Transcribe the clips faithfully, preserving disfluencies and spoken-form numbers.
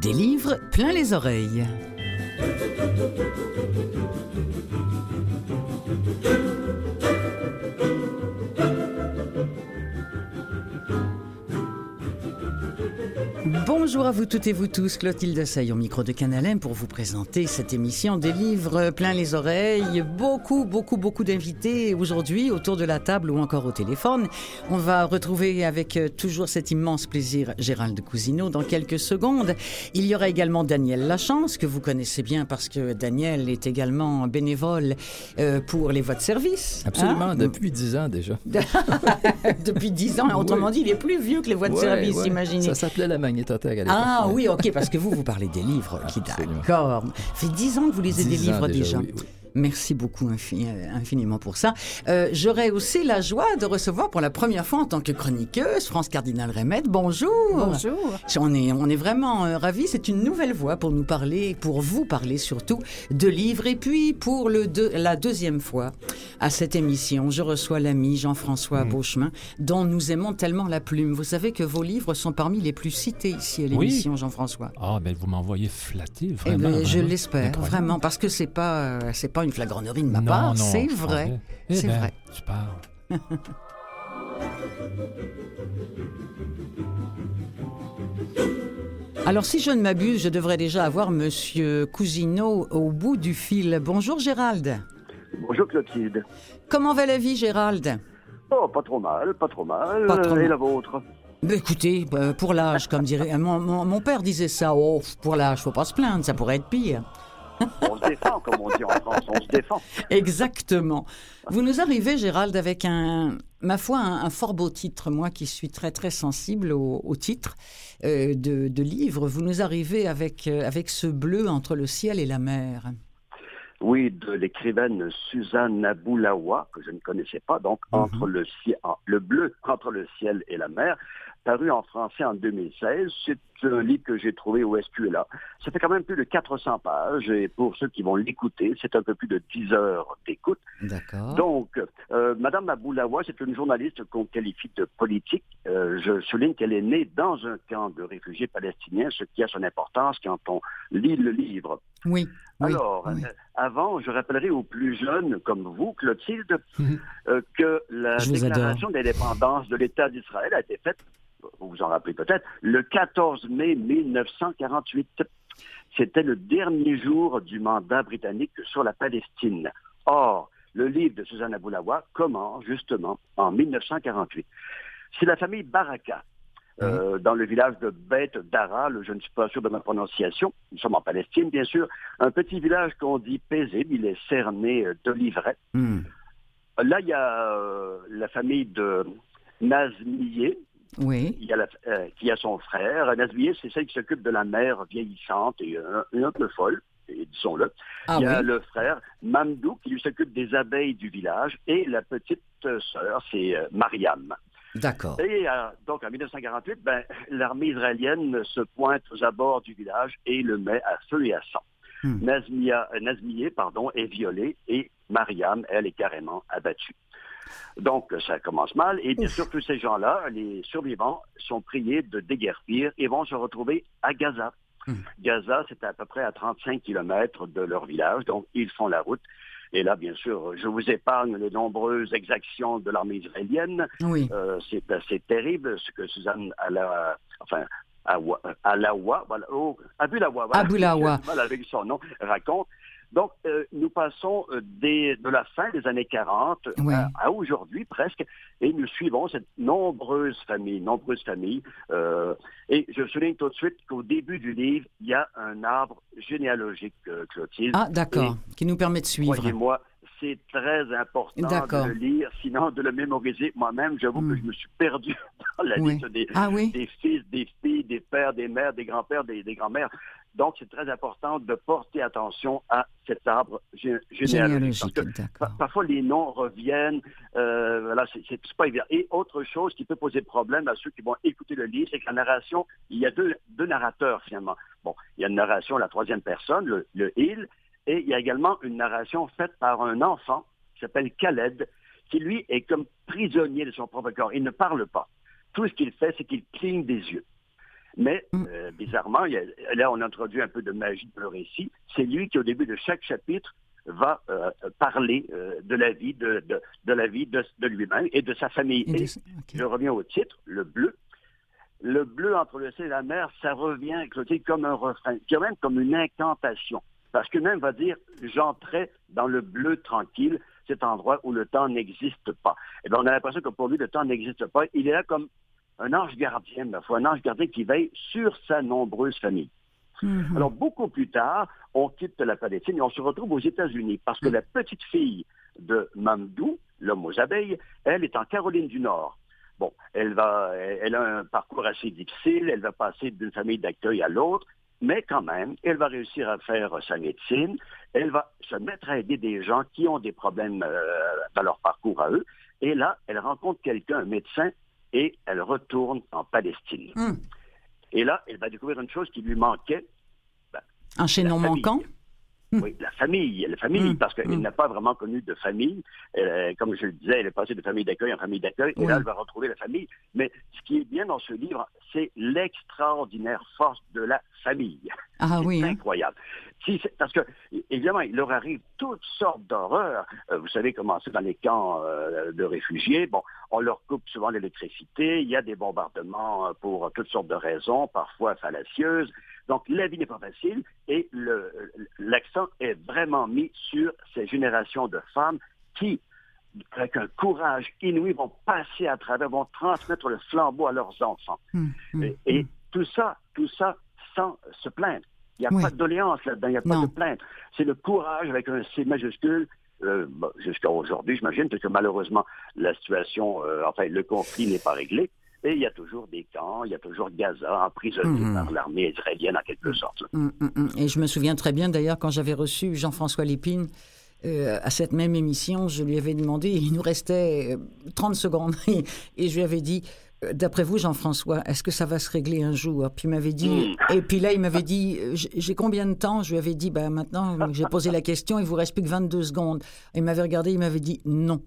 Des livres plein les oreilles. Bonjour à vous toutes et vous tous, Clotilde Sey au micro de Canal M pour vous présenter cette émission des livres plein les oreilles. Beaucoup, beaucoup, beaucoup d'invités aujourd'hui autour de la table ou encore au téléphone. On va retrouver avec toujours cet immense plaisir Gérald Cousineau dans quelques secondes. Il y aura également Daniel Lachance, que vous connaissez bien parce que Daniel est également bénévole euh, pour les voies de service. Absolument, hein? Depuis dix ans déjà. Depuis dix ans, autrement oui. dit, il est plus vieux que les voies de ouais, service, ouais. imaginez. Ça s'appelait la magnétothèque à l'époque. Ah oui, ok, parce que vous, vous parlez des livres. Qui, d'accord. Ça fait dix ans que vous lisez des livres déjà. déjà. Oui, oui. Merci beaucoup infin- infiniment pour ça. Euh, j'aurais aussi la joie de recevoir pour la première fois en tant que chroniqueuse France Cardinal Remette. Bonjour. Bonjour. On est, on est vraiment euh, ravis. C'est une nouvelle voix pour nous parler, pour vous parler surtout de livres. Et puis pour le deux, la deuxième fois à cette émission, je reçois l'ami Jean-François mmh. Beauchemin, dont nous aimons tellement la plume. Vous savez que vos livres sont parmi les plus cités ici à l'émission, oui. Jean-François. Ah, ben vous m'envoyez flatter, vraiment. Eh ben, vraiment. Je l'espère, Incroyable. vraiment, parce que c'est pas, euh, c'est pas une flagornerie de ma non, part, non, c'est vrai. Eh c'est ben, vrai. Tu parles. Alors, si je ne m'abuse, je devrais déjà avoir Monsieur Cousineau au bout du fil. Bonjour, Gérald. Bonjour, Clotilde. Comment va la vie, Gérald? Oh, pas trop mal, pas trop mal. Pas trop Et mal. la vôtre? Ben écoutez, euh, pour l'âge, comme dirait... Mon, mon, mon père disait ça. Oh, pour l'âge, faut pas se plaindre, ça pourrait être pire. On se défend, comme on dit en France, on se défend. Exactement. Vous nous arrivez, Gérald, avec un, ma foi, un, un fort beau titre. Moi qui suis très, très sensible au, au titre euh, de, de livres, vous nous arrivez avec, euh, avec ce bleu entre le ciel et la mer. Oui, de l'écrivaine Suzanne Aboulaoua, que je ne connaissais pas, donc mm-hmm. entre le, le bleu entre le ciel et la mer, paru en français en deux mille seize. C'est un livre que j'ai trouvé au S Q L A. Ça fait quand même plus de quatre cents pages, et pour ceux qui vont l'écouter, c'est un peu plus de dix heures d'écoute. D'accord. Donc, euh, Madame Aboulaoua, c'est une journaliste qu'on qualifie de politique. Euh, je souligne qu'elle est née dans un camp de réfugiés palestiniens, ce qui a son importance quand on lit le livre. Oui. oui Alors, oui. Euh, avant, je rappellerai aux plus jeunes, comme vous, Clotilde, euh, que la je déclaration d'indépendance de l'État d'Israël a été faite, vous vous en rappelez peut-être, le quatorze mai mille neuf cent quarante-huit. C'était le dernier jour du mandat britannique sur la Palestine. Or, le livre de Suzanne Aboulaoua commence justement en mille neuf cent quarante-huit. C'est la famille Baraka, euh, dans le village de Beth Dara, je ne suis pas sûr de ma prononciation, nous sommes en Palestine bien sûr, un petit village qu'on dit paisible, il est cerné d'oliveraies. Mm. Là, il y a euh, la famille de Nazmiye, oui. il y a la, euh, qui a son frère. Nazmiye, c'est celle qui s'occupe de la mère vieillissante et euh, un peu folle, et disons-le. Ah, il y a oui. le frère Mamdou qui lui s'occupe des abeilles du village et la petite sœur, c'est euh, Mariam. D'accord. Et euh, donc en mille neuf cent quarante-huit, ben, l'armée israélienne se pointe aux abords du village et le met à feu et à sang. Hmm. Nazmia, euh, Nazmiye, pardon, est violée et Mariam, elle, est carrément abattue. Donc, ça commence mal. Et bien Ouf. sûr, tous ces gens-là, les survivants, sont priés de déguerpir et vont se retrouver à Gaza. Mmh. Gaza, c'est à peu près à trente-cinq kilomètres de leur village, donc ils font la route. Et là, bien sûr, je vous épargne les nombreuses exactions de l'armée israélienne. Oui. Euh, c'est assez terrible ce que Suzanne Ala, enfin, Alaoua, voilà, oh, Aboulaoua, voilà, Aboulaoua. Voilà, avec son nom, raconte. Donc, euh, nous passons euh, des, de la fin des années quarante oui. à, à aujourd'hui presque, et nous suivons cette nombreuse famille, nombreuse famille. Euh, et je souligne tout de suite qu'au début du livre, il y a un arbre généalogique, euh, Clotilde. Ah, d'accord, et, qui nous permet de suivre. Croyez-moi, c'est très important d'accord. de le lire, sinon de le mémoriser. Moi-même, j'avoue mmh. que je me suis perdu dans la oui. liste des, ah, oui. des fils, des filles, des pères, des mères, des grands-pères, des, des grands-mères. Donc, c'est très important de porter attention à cet arbre gé- généalogique. Parce que par- parfois, les noms reviennent. Euh, voilà, c'est, c'est, c'est pas évident. Et autre chose qui peut poser problème à ceux qui vont écouter le livre, c'est que la narration, il y a deux, deux narrateurs, finalement. Bon, il y a une narration à la troisième personne, le, le il, et il y a également une narration faite par un enfant qui s'appelle Khaled, qui, lui, est comme prisonnier de son propre corps. Il ne parle pas. Tout ce qu'il fait, c'est qu'il cligne des yeux. Mais, euh, bizarrement, il y a, là, on introduit un peu de magie dans le récit. C'est lui qui, au début de chaque chapitre, va euh, parler euh, de la vie, de, de, de la vie de, de lui-même et de sa famille. Et, de... et je reviens au titre, le bleu. Le bleu entre le ciel et la mer, ça revient, Clotilde, comme un refrain, quand même comme une incantation. Parce que même va dire, j'entrais dans le bleu tranquille, cet endroit où le temps n'existe pas. Et bien, on a l'impression que pour lui, le temps n'existe pas. Il est là comme un ange gardien, ma foi, un ange gardien qui veille sur sa nombreuse famille. Mm-hmm. Alors, beaucoup plus tard, on quitte la Palestine et on se retrouve aux États-Unis parce que mm-hmm. la petite fille de Mamdou, l'homme aux abeilles, elle est en Caroline du Nord. Bon, elle va, elle a un parcours assez difficile, elle va passer d'une famille d'accueil à l'autre, mais quand même, elle va réussir à faire sa médecine, elle va se mettre à aider des gens qui ont des problèmes euh, dans leur parcours à eux, et là, elle rencontre quelqu'un, un médecin, et elle retourne en Palestine. Mm. Et là, elle va découvrir une chose qui lui manquait. Ben, un chaînon manquant? Oui, la famille, la famille, mmh, parce qu'elle mmh. n'a pas vraiment connu de famille. Euh, comme je le disais, elle est passée de famille d'accueil en famille d'accueil, oui. et là, elle va retrouver la famille. Mais ce qui est bien dans ce livre, c'est l'extraordinaire force de la famille. Ah c'est oui. incroyable. Si, c'est, parce que, évidemment, il leur arrive toutes sortes d'horreurs. Euh, vous savez comment c'est dans les camps euh, de réfugiés. Bon, on leur coupe souvent l'électricité. Il y a des bombardements pour toutes sortes de raisons, parfois fallacieuses. Donc, la vie n'est pas facile et le, l'accent est vraiment mis sur ces générations de femmes qui, avec un courage inouï, vont passer à travers, vont transmettre le flambeau à leurs enfants. Mmh, mmh, et, et mmh. tout ça, tout ça sans se plaindre. Il n'y a oui. pas de doléance là-dedans, il n'y a pas non. de plainte. C'est le courage avec un C majuscule. Euh, bon, jusqu'à aujourd'hui, j'imagine, parce que malheureusement, la situation, euh, enfin, le conflit n'est pas réglé. Et il y a toujours des camps, il y a toujours Gaza emprisonné mmh. par l'armée israélienne en quelque sorte. Mmh, mmh. Et je me souviens très bien d'ailleurs quand j'avais reçu Jean-François Lépine euh, à cette même émission, je lui avais demandé, il nous restait trente secondes, et, et je lui avais dit, d'après vous Jean-François, est-ce que ça va se régler un jour? Puis il m'avait dit, mmh. et puis là il m'avait dit, j'ai combien de temps? Je lui avais dit, ben maintenant j'ai posé la question, il vous reste plus que vingt-deux secondes. Il m'avait regardé, il m'avait dit non.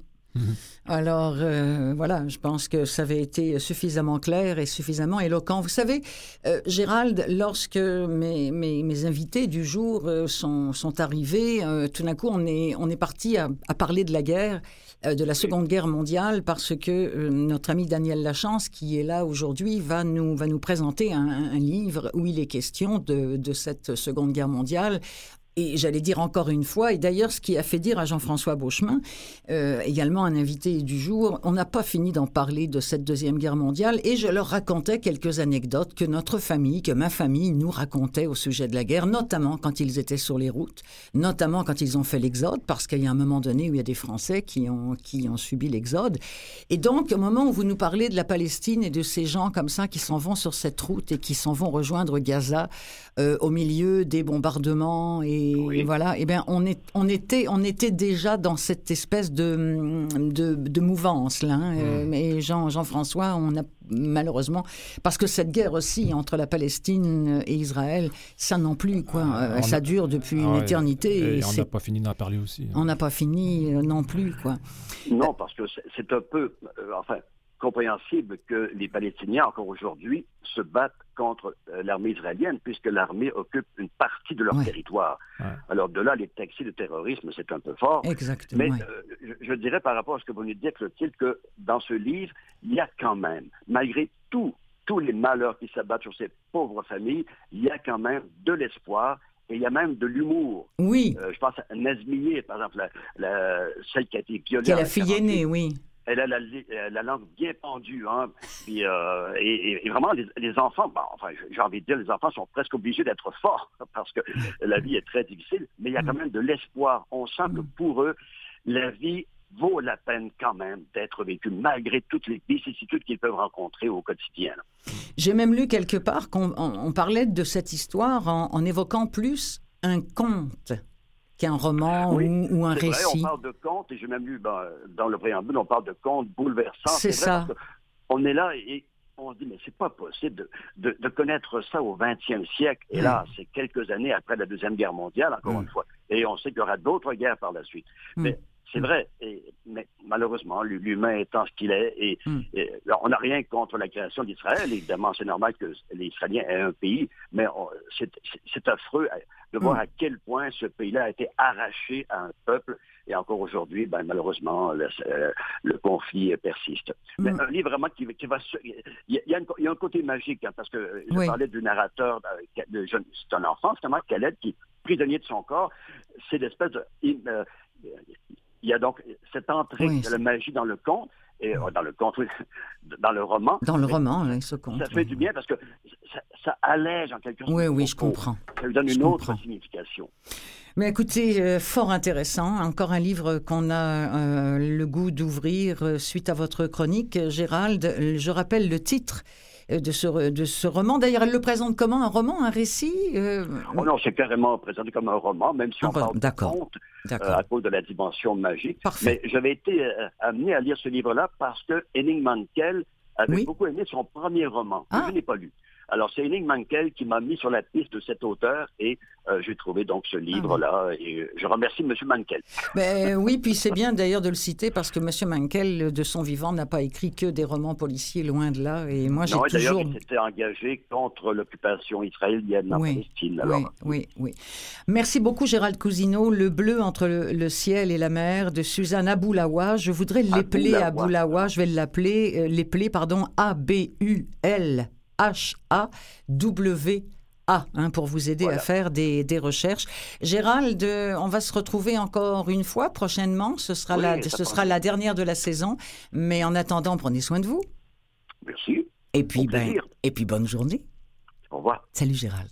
Alors, euh, voilà, je pense que ça avait été suffisamment clair et suffisamment éloquent. Vous savez, euh, Gérald, lorsque mes, mes, mes invités du jour euh, sont, sont arrivés, euh, tout d'un coup, on est, on est parti à, à parler de la guerre, euh, de la Seconde Guerre mondiale, parce que euh, notre ami Daniel Lachance, qui est là aujourd'hui, va nous, va nous présenter un, un livre où il est question de, de cette Seconde Guerre mondiale. Et j'allais dire encore une fois, et d'ailleurs ce qui a fait dire à Jean-François Beauchemin, euh, également un invité du jour, on n'a pas fini d'en parler de cette Deuxième Guerre mondiale, et je leur racontais quelques anecdotes que notre famille, que ma famille nous racontait au sujet de la guerre, notamment quand ils étaient sur les routes, notamment quand ils ont fait l'exode, parce qu'il y a un moment donné où il y a des Français qui ont, qui ont subi l'exode. Et donc, au moment où vous nous parlez de la Palestine et de ces gens comme ça qui s'en vont sur cette route et qui s'en vont rejoindre Gaza euh, au milieu des bombardements et Et oui. voilà, eh bien, on, est, on, était, on était déjà dans cette espèce de, de, de mouvance, là. Hein. Mmh. Et Jean, Jean-François, on a malheureusement... Parce que cette guerre aussi, entre la Palestine et Israël, ça non plus, quoi. Euh, ça a... dure depuis ah, une éternité. Et, et on n'a pas fini d'en parler aussi. Hein. On n'a pas fini euh, non plus, quoi. Non, parce que c'est, c'est un peu... Euh, enfin... compréhensible que les Palestiniens, encore aujourd'hui, se battent contre euh, l'armée israélienne, puisque l'armée occupe une partie de leur ouais. territoire. Ouais. Alors de là, les taxis de terrorisme, c'est un peu fort. Exactement. Mais ouais. euh, je, je dirais par rapport à ce que vous nous dites, Clotilde, que dans ce livre, il y a quand même, malgré tout, tous les malheurs qui s'abattent sur ces pauvres familles, il y a quand même de l'espoir. Et il y a même de l'humour. Oui. Euh, je pense à Nazmiye, par exemple, la, la, celle qui a été violée. Qui est la fille aînée, oui. Elle a la, la langue bien pendue, hein. Puis, euh, et, et vraiment, les, les enfants, bon, enfin, j'ai envie de dire, les enfants sont presque obligés d'être forts parce que la vie est très difficile, mais il y a quand même de l'espoir. On sent que pour eux, la vie vaut la peine quand même d'être vécue, malgré toutes les vicissitudes qu'ils peuvent rencontrer au quotidien. J'ai même lu quelque part qu'on on, on parlait de cette histoire en, en évoquant plus un conte qu'un roman oui, ou, ou un c'est récit. Vrai, on parle de contes, et j'ai même lu ben, dans le préambule, on parle de contes bouleversants. C'est, c'est ça. Vrai, on est là et on se dit, mais c'est pas possible de, de, de connaître ça au vingtième siècle. Et mmh. là, c'est quelques années après la Deuxième Guerre mondiale, encore mmh. une fois. Et on sait qu'il y aura d'autres guerres par la suite. Mmh. Mais C'est vrai, et, mais malheureusement, l'humain étant ce qu'il est, et, mm. et on n'a rien contre la création d'Israël. Évidemment, c'est normal que les Israéliens aient un pays, mais on, c'est, c'est, c'est affreux de voir mm. à quel point ce pays-là a été arraché à un peuple. Et encore aujourd'hui, ben, malheureusement, le, euh, le conflit persiste. Mm. Mais un livre vraiment qui, qui va... Il y, a une, il y a un côté magique, hein, parce que je oui. parlais du narrateur, de, de, de, c'est un enfant, justement, Khaled, qui est prisonnier de son corps. C'est l'espèce de... Euh, il y a donc cette entrée oui, de la magie dans le conte, et euh, dans le conte, oui, dans le roman. Dans le roman, oui, ce conte. Ça fait oui. du bien parce que ça, ça allège en quelque sorte. Oui, oui, je comprends. Ça lui donne je une comprends. autre signification. Mais écoutez, euh, fort intéressant. Encore un livre qu'on a euh, le goût d'ouvrir euh, suite à votre chronique, Gérald. Euh, je rappelle le titre de ce, de ce roman. D'ailleurs, elle le présente comment? Un roman, un récit euh... oh Non, c'est carrément présenté comme un roman, même si on parle de conte euh, à cause de la dimension magique. Parfait. Mais j'avais été euh, amené à lire ce livre-là parce que Henning Mankell avait oui. beaucoup aimé son premier roman, que ah. je n'ai pas lu. Alors, c'est Henning Mankell qui m'a mis sur la piste de cet auteur et euh, j'ai trouvé donc ce livre-là. Ah oui. Et je remercie M. Mankell. Ben, oui, puis c'est bien d'ailleurs de le citer parce que M. Mankell, de son vivant, n'a pas écrit que des romans policiers, loin de là. Et moi, j'ai non, toujours... d'ailleurs, il s'était engagé contre l'occupation israélienne en oui, Palestine. Alors... Oui, oui, oui. Merci beaucoup, Gérald Cousineau. Le bleu entre le, le ciel et la mer de Suzanne Aboulaoua. Je voudrais l'épeler Aboulaoua. Je vais l'appeler, euh, l'épeler, pardon, A B U L H A W A, hein, pour vous aider voilà. à faire des, des recherches. Gérald, euh, on va se retrouver encore une fois prochainement. Ce sera, oui, la, ce sera la dernière de la saison. Mais en attendant, prenez soin de vous. Merci. Et puis, ben, et puis bonne journée. Au revoir. Salut Gérald.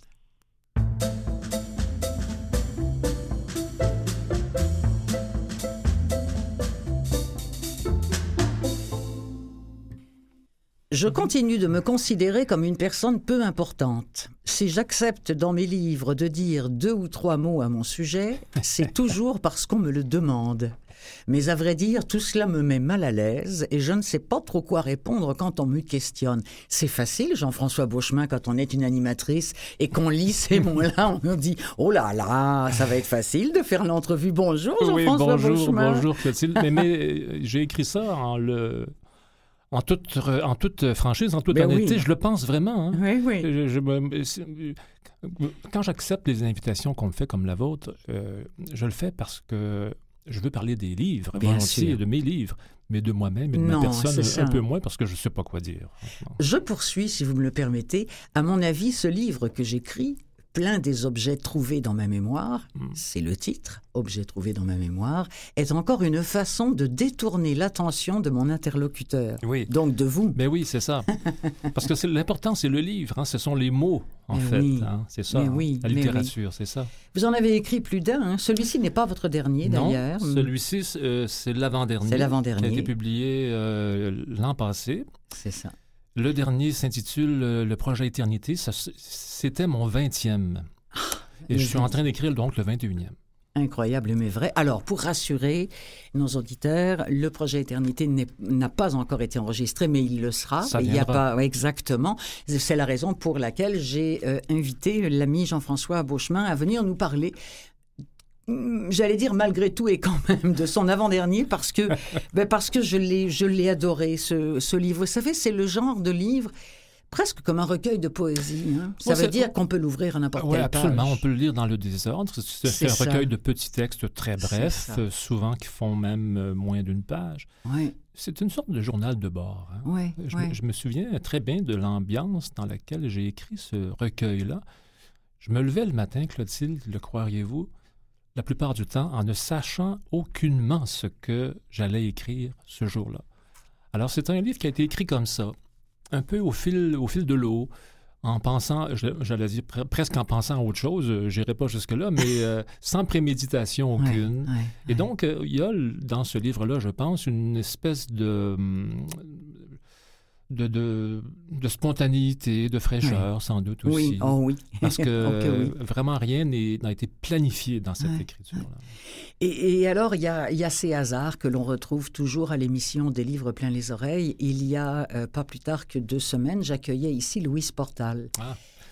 Je continue de me considérer comme une personne peu importante. Si j'accepte dans mes livres de dire deux ou trois mots à mon sujet, c'est toujours parce qu'on me le demande. Mais à vrai dire, tout cela me met mal à l'aise et je ne sais pas trop quoi répondre quand on me questionne. C'est facile, Jean-François Beauchemin, quand on est une animatrice et qu'on lit ces mots-là, on nous dit « Oh là là, ça va être facile de faire l'entrevue. » Bonjour, Jean-François oui, bonjour, Beauchemin. Bonjour, Clotilde. Mais, mais j'ai écrit ça en le... En toute, en toute franchise, en toute ben honnêteté, oui. je le pense vraiment. Hein. Oui, oui. Je, je, quand j'accepte les invitations qu'on me fait comme la vôtre, euh, je le fais parce que je veux parler des livres, volontiers, de mes livres, mais de moi-même et de non, ma personne un ça. peu moins parce que je ne sais pas quoi dire. Je poursuis, si vous me le permettez. À mon avis, ce livre que j'écris, Plein des objets trouvés dans ma mémoire, mmh. c'est le titre, Objets trouvés dans ma mémoire, est encore une façon de détourner l'attention de mon interlocuteur. Oui. Donc de vous. Mais oui, c'est ça. Parce que c'est, l'important, c'est le livre, hein, ce sont les mots, en mais fait. Oui. Hein, c'est ça, hein, oui, la littérature, oui. c'est ça. Vous en avez écrit plus d'un. Hein. Celui-ci n'est pas votre dernier, non, d'ailleurs. Celui-ci, euh, c'est l'avant-dernier. C'est l'avant-dernier. Qui a été publié euh, l'an passé. C'est ça. Le dernier s'intitule euh, Le projet Éternité. Ça, c'était mon vingtième. Et je suis en train d'écrire donc le vingt et unième. Incroyable, mais vrai. Alors, pour rassurer nos auditeurs, le projet Éternité n'est, n'a pas encore été enregistré, mais il le sera. Ça il y a pas exactement. C'est la raison pour laquelle j'ai euh, invité l'ami Jean-François Beauchemin à venir nous parler. J'allais dire malgré tout et quand même de son avant-dernier parce que ben parce que je l'ai je l'ai adoré ce, ce livre. Vous savez, c'est le genre de livre presque comme un recueil de poésie. Hein. Ça ouais, veut dire qu'on peut l'ouvrir à n'importe ouais, quelle page. Absolument, on peut le lire dans le désordre. C'est, c'est un ça. recueil de petits textes très brefs, euh, souvent qui font même euh, moins d'une page. Ouais. C'est une sorte de journal de bord. Hein. Ouais, je, ouais. Me, je me souviens très bien de l'ambiance dans laquelle j'ai écrit ce recueil-là. Je me levais le matin, Clotilde, le croiriez-vous, la plupart du temps en ne sachant aucunement ce que j'allais écrire ce jour-là. Alors, c'est un livre qui a été écrit comme ça, un peu au fil, au fil de l'eau, en pensant, j'allais dire presque en pensant à autre chose, je n'irai pas jusque-là, mais euh, sans préméditation aucune. Ouais, ouais, Et ouais. donc, euh, il y a dans ce livre-là, je pense, une espèce de... De, de, de spontanéité, de fraîcheur, oui. sans doute aussi. Oui, oh oui. Parce que okay, oui. vraiment rien n'est, n'a été planifié dans cette ouais. écriture-là. Et, et alors, il y a, y a ces hasards que l'on retrouve toujours à l'émission des livres plein les oreilles. Il y a euh, pas plus tard que deux semaines, j'accueillais ici Louise Portal. Ah.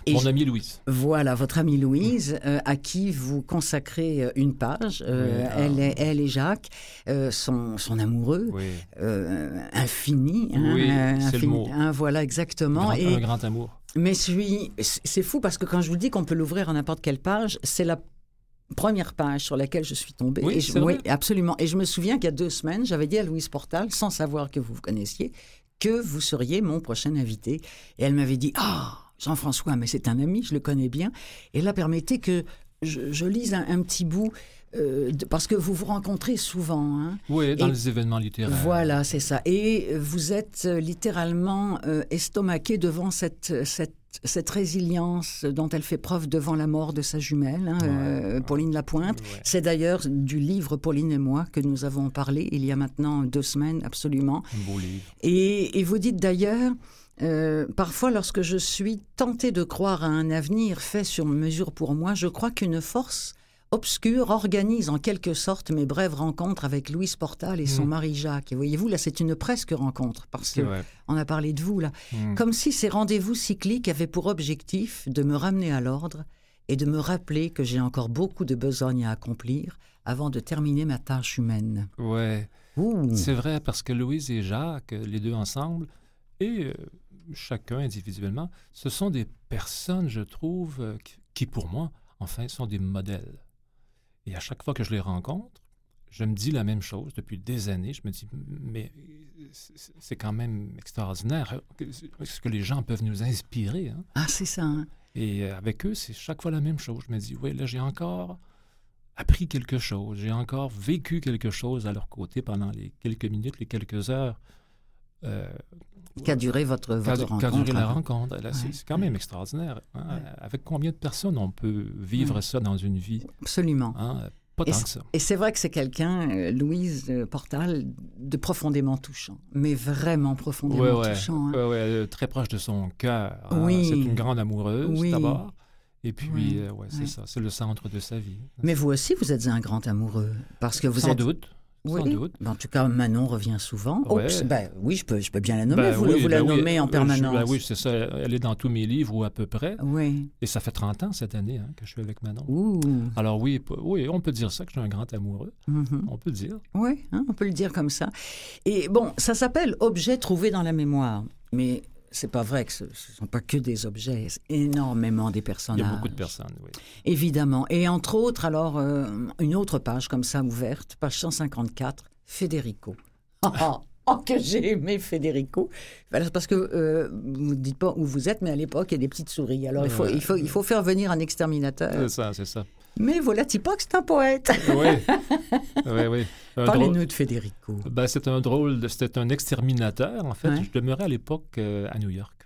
Et Mon je- amie Louise. Voilà, votre amie Louise, euh, à qui vous consacrez euh, une page. Euh, Oui, ah. elle, est- elle et Jacques, euh, son, son amoureux, Oui. euh, infini. hein, Oui, euh, c'est le infini. mot. Hein, voilà, exactement. Grand- Et, Un grand amour. mais celui, c'est fou parce que quand je vous dis qu'on peut l'ouvrir à n'importe quelle page, c'est la première page sur laquelle je suis tombée. Oui, Et je- c'est vrai. oui, absolument. Et je me souviens qu'il y a deux semaines, j'avais dit à Louise Portal, sans savoir que vous vous connaissiez, que vous seriez mon prochain invité. Et elle m'avait dit, ah, Jean-François, mais c'est un ami, je le connais bien. Et là, permettez que je, je lise un, un petit bout, euh, de- parce que vous vous rencontrez souvent. Hein. Oui, dans Et- les événements littéraires. Voilà, c'est ça. Et vous êtes euh, littéralement euh, estomaqué devant cette, cette, cette résilience dont elle fait preuve devant la mort de sa jumelle, hein, Ouais, euh, ouais. Pauline Lapointe. Ouais. C'est d'ailleurs du livre Pauline et moi que nous avons parlé il y a maintenant deux semaines, absolument. Un beau livre. Et, et vous dites d'ailleurs, euh, parfois lorsque je suis tentée de croire à un avenir fait sur mesure pour moi, je crois qu'une force obscure organise en quelque sorte mes brèves rencontres avec Louise Portal et son Mm. mari Jacques. Et voyez-vous, là, c'est une presque rencontre, parce C'est que vrai. on a parlé de vous, là. Mm. Comme si ces rendez-vous cycliques avaient pour objectif de me ramener à l'ordre et de me rappeler que j'ai encore beaucoup de besogne à accomplir avant de terminer ma tâche humaine. Ouais. Ouh. C'est vrai, parce que Louise et Jacques, les deux ensemble, et euh, chacun individuellement, ce sont des personnes, je trouve, euh, qui, qui, pour moi, enfin, sont des modèles. Et à chaque fois que je les rencontre, je me dis la même chose depuis des années. Je me dis, mais c'est c'est quand même extraordinaire ce que les gens peuvent nous inspirer. Hein? Ah, c'est ça, hein? Et avec eux, c'est chaque fois la même chose. Je me dis, oui, là, j'ai encore appris quelque chose. J'ai encore vécu quelque chose à leur côté pendant les quelques minutes, les quelques heures. Euh, Qu'a duré votre, qu'a votre qu'a rencontre? duré la hein? rencontre. Là, c'est Ouais. c'est quand même extraordinaire. Hein? Ouais. Avec combien de personnes on peut vivre Ouais. ça dans une vie? Absolument. Hein? Pas Et tant c- que ça. Et c'est vrai que c'est quelqu'un, euh, Louise euh, Portal, de profondément touchant, mais vraiment profondément Ouais, ouais. touchant. hein. Ouais, ouais, euh, très proche de son cœur. hein. Oui. C'est une grande amoureuse, Oui. d'abord. Et puis, Oui. euh, ouais, c'est Oui. ça. C'est le centre de sa vie. Mais vous aussi, vous êtes un grand amoureux, parce que vous Sans êtes... doute. Oui. Sans doute. Ben, en tout cas, Manon revient souvent. Ouais. Oups, ben, oui, je peux, je peux bien la nommer. Ben vous oui, vous la ben oui. nommez en Euh, je- permanence. ben oui, c'est ça. Elle est dans tous mes livres ou à peu près. Oui. Et ça fait trente ans cette année hein, que je suis avec Manon. Ouh. Alors oui, p- oui, on peut dire ça, que je suis un grand amoureux. Mhm. On peut le dire. Oui, hein, on peut le dire comme ça. Et bon, ça s'appelle objet trouvé dans la mémoire. Mais c'est pas vrai que ce ne sont pas que des objets, c'est énormément des Il personnages. y a beaucoup de personnes, oui. Évidemment. Et entre autres, alors, euh, une autre page comme ça ouverte, page cent cinquante-quatre, Federico. Ah, ah, oh, que j'ai aimé Federico. Voilà, c'est parce que euh, vous ne dites pas où vous êtes, mais à l'époque, il y a des petites souris. Alors, il faut, Ouais. il faut, il faut faire venir un exterminateur. C'est ça, c'est ça. Mais voilà, Tipoc, c'est un poète. Oui, oui, oui. Un drôle- Parlez-nous de Federico. Ben, c'est un drôle, de- c'était un exterminateur, en fait. Ouais. Je demeurais à l'époque euh, à New York.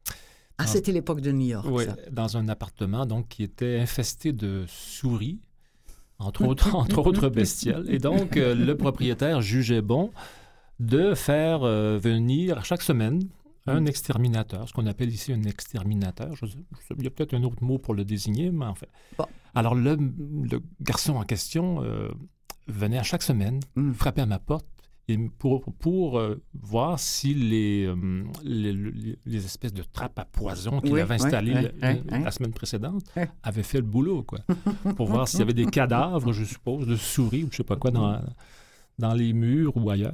Ah, c'était l'époque de New York, Oui, ça. dans un appartement donc qui était infesté de souris, entre autres, entre autres bestioles. Et donc, euh, le propriétaire jugeait bon de faire euh, venir chaque semaine un exterminateur, ce qu'on appelle ici un exterminateur. Je sais- je sais- il y a peut-être un autre mot pour le désigner, mais en fait. Bon. Alors, le, le garçon en question euh, venait à chaque semaine Mm. frapper à ma porte et pour, pour euh, voir si les, euh, les, les- les espèces de trappes à poison qu'il Oui, avait oui, installées oui, la, oui, oui. la semaine précédente Oui. avaient fait le boulot, quoi. Pour voir s'il y avait des cadavres, je suppose, de souris ou je sais pas quoi dans, dans les murs ou ailleurs.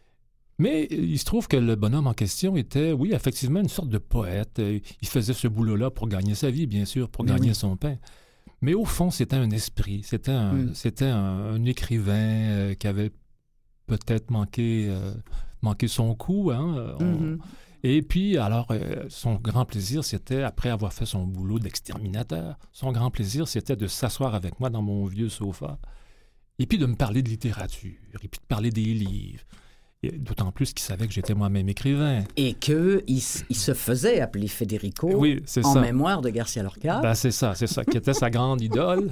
Mais il se trouve que le bonhomme en question était, oui, effectivement, une sorte de poète. Il faisait ce boulot-là pour gagner sa vie, bien sûr, pour Mais gagner oui. son pain. Mais au fond, c'était un esprit, c'était un, Mm. c'était un, un écrivain euh, qui avait peut-être manqué, euh, manqué son coup. Hein, euh, on- Mhm. Et puis, alors, euh, son grand plaisir, c'était, après avoir fait son boulot d'exterminateur, son grand plaisir, c'était de s'asseoir avec moi dans mon vieux sofa et puis de me parler de littérature, et puis de parler des livres. Et d'autant plus qu'il savait que j'étais moi-même écrivain. Et qu'il il se faisait appeler Federico Oui, c'est en ça. mémoire de Garcia Lorca. Ben, c'est ça, c'est ça, qui était sa grande idole.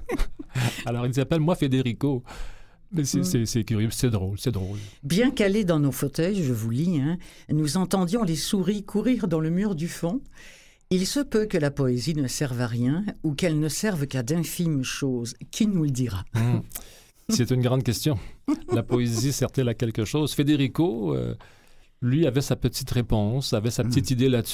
Alors, il s'appelle moi Federico. Mais c'est, Mm. c'est, c'est curieux, c'est drôle, c'est drôle. Bien calés dans nos fauteuils, je vous lis, hein, nous entendions les souris courir dans le mur du fond. Il se peut que la poésie ne serve à rien ou qu'elle ne serve qu'à d'infimes choses. Qui nous le dira? Mm. C'est une grande question. La poésie sert-elle à quelque chose? Federico, euh, lui, avait sa petite réponse, avait sa petite idée là-dessus.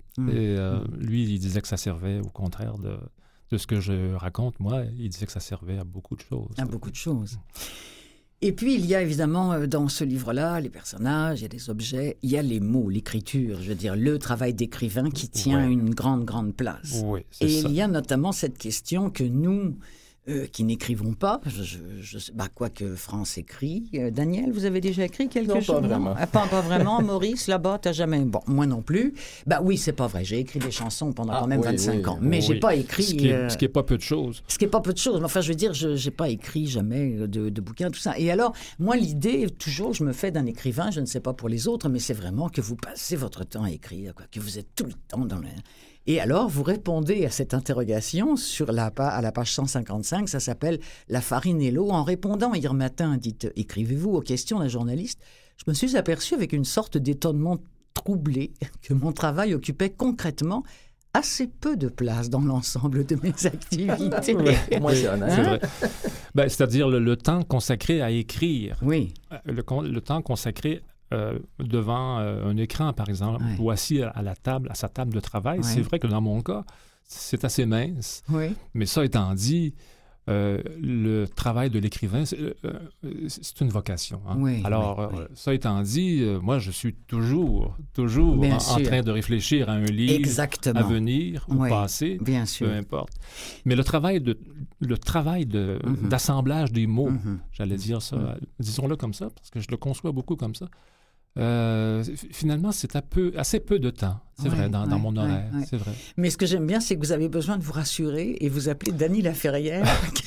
Mmh. Et euh, mmh. lui, il disait que ça servait, au contraire de, de ce que je raconte, moi, il disait que ça servait à beaucoup de choses. À beaucoup de choses. Et puis, il y a évidemment, dans ce livre-là, les personnages, il y a des objets, il y a les mots, l'écriture, je veux dire, le travail d'écrivain qui tient ouais. une grande, grande place. Oui, c'est Et ça. il y a notamment cette question que nous, euh, qui n'écrivons pas, je, je, je sais, bah, quoi que France écrit. Euh, Daniel, vous avez déjà écrit quelque non, chose? Pas vraiment. Ah, pas, pas vraiment. Maurice, là-bas, t'as jamais... Bon, moi non plus. Bah oui, c'est pas vrai. J'ai écrit des chansons pendant ah, quand même oui, vingt-cinq oui, ans. Mais oui. j'ai pas écrit... Ce qui est, euh... ce qui est pas peu de choses. Ce qui est pas peu de choses. Enfin, je veux dire, je j'ai pas écrit jamais de, de bouquins, tout ça. Et alors, moi, l'idée, toujours, je me fais d'un écrivain, je ne sais pas pour les autres, mais c'est vraiment que vous passez votre temps à écrire, quoi, que vous êtes tout le temps dans le... Et alors, vous répondez à cette interrogation sur la, à la page cent cinquante-cinq, ça s'appelle « La farine et l'eau ». En répondant hier matin, dites « Écrivez-vous » aux questions d'un journaliste, je me suis aperçu avec une sorte d'étonnement troublé que mon travail occupait concrètement assez peu de place dans l'ensemble de mes activités. Oui, moi, c'est honnête. C'est vrai. Ben, c'est-à-dire le, le temps consacré à écrire. Oui. Le, le temps consacré Euh, devant euh, un écran, par exemple, ouais. ou assis à, à la table, à sa table de travail. Ouais. C'est vrai que dans mon cas, c'est assez mince. Oui. Mais ça étant dit, euh, le travail de l'écrivain, c'est, euh, c'est une vocation. Hein? Oui, Alors, oui, euh, oui. ça étant dit, euh, moi, je suis toujours, toujours en, en train de réfléchir à un livre Exactement. à venir ou oui, passé, bien sûr. peu importe. Mais le travail, de, le travail de, mm-hmm. d'assemblage des mots, mm-hmm. j'allais dire ça, mm-hmm. disons-le comme ça, parce que je le conçois beaucoup comme ça, Euh, finalement, c'est un peu, assez peu de temps, c'est ouais, vrai, dans, ouais, dans mon horaire, ouais, ouais. c'est vrai. Mais ce que j'aime bien, c'est que vous avez besoin de vous rassurer et vous appelez Dany Laferrière,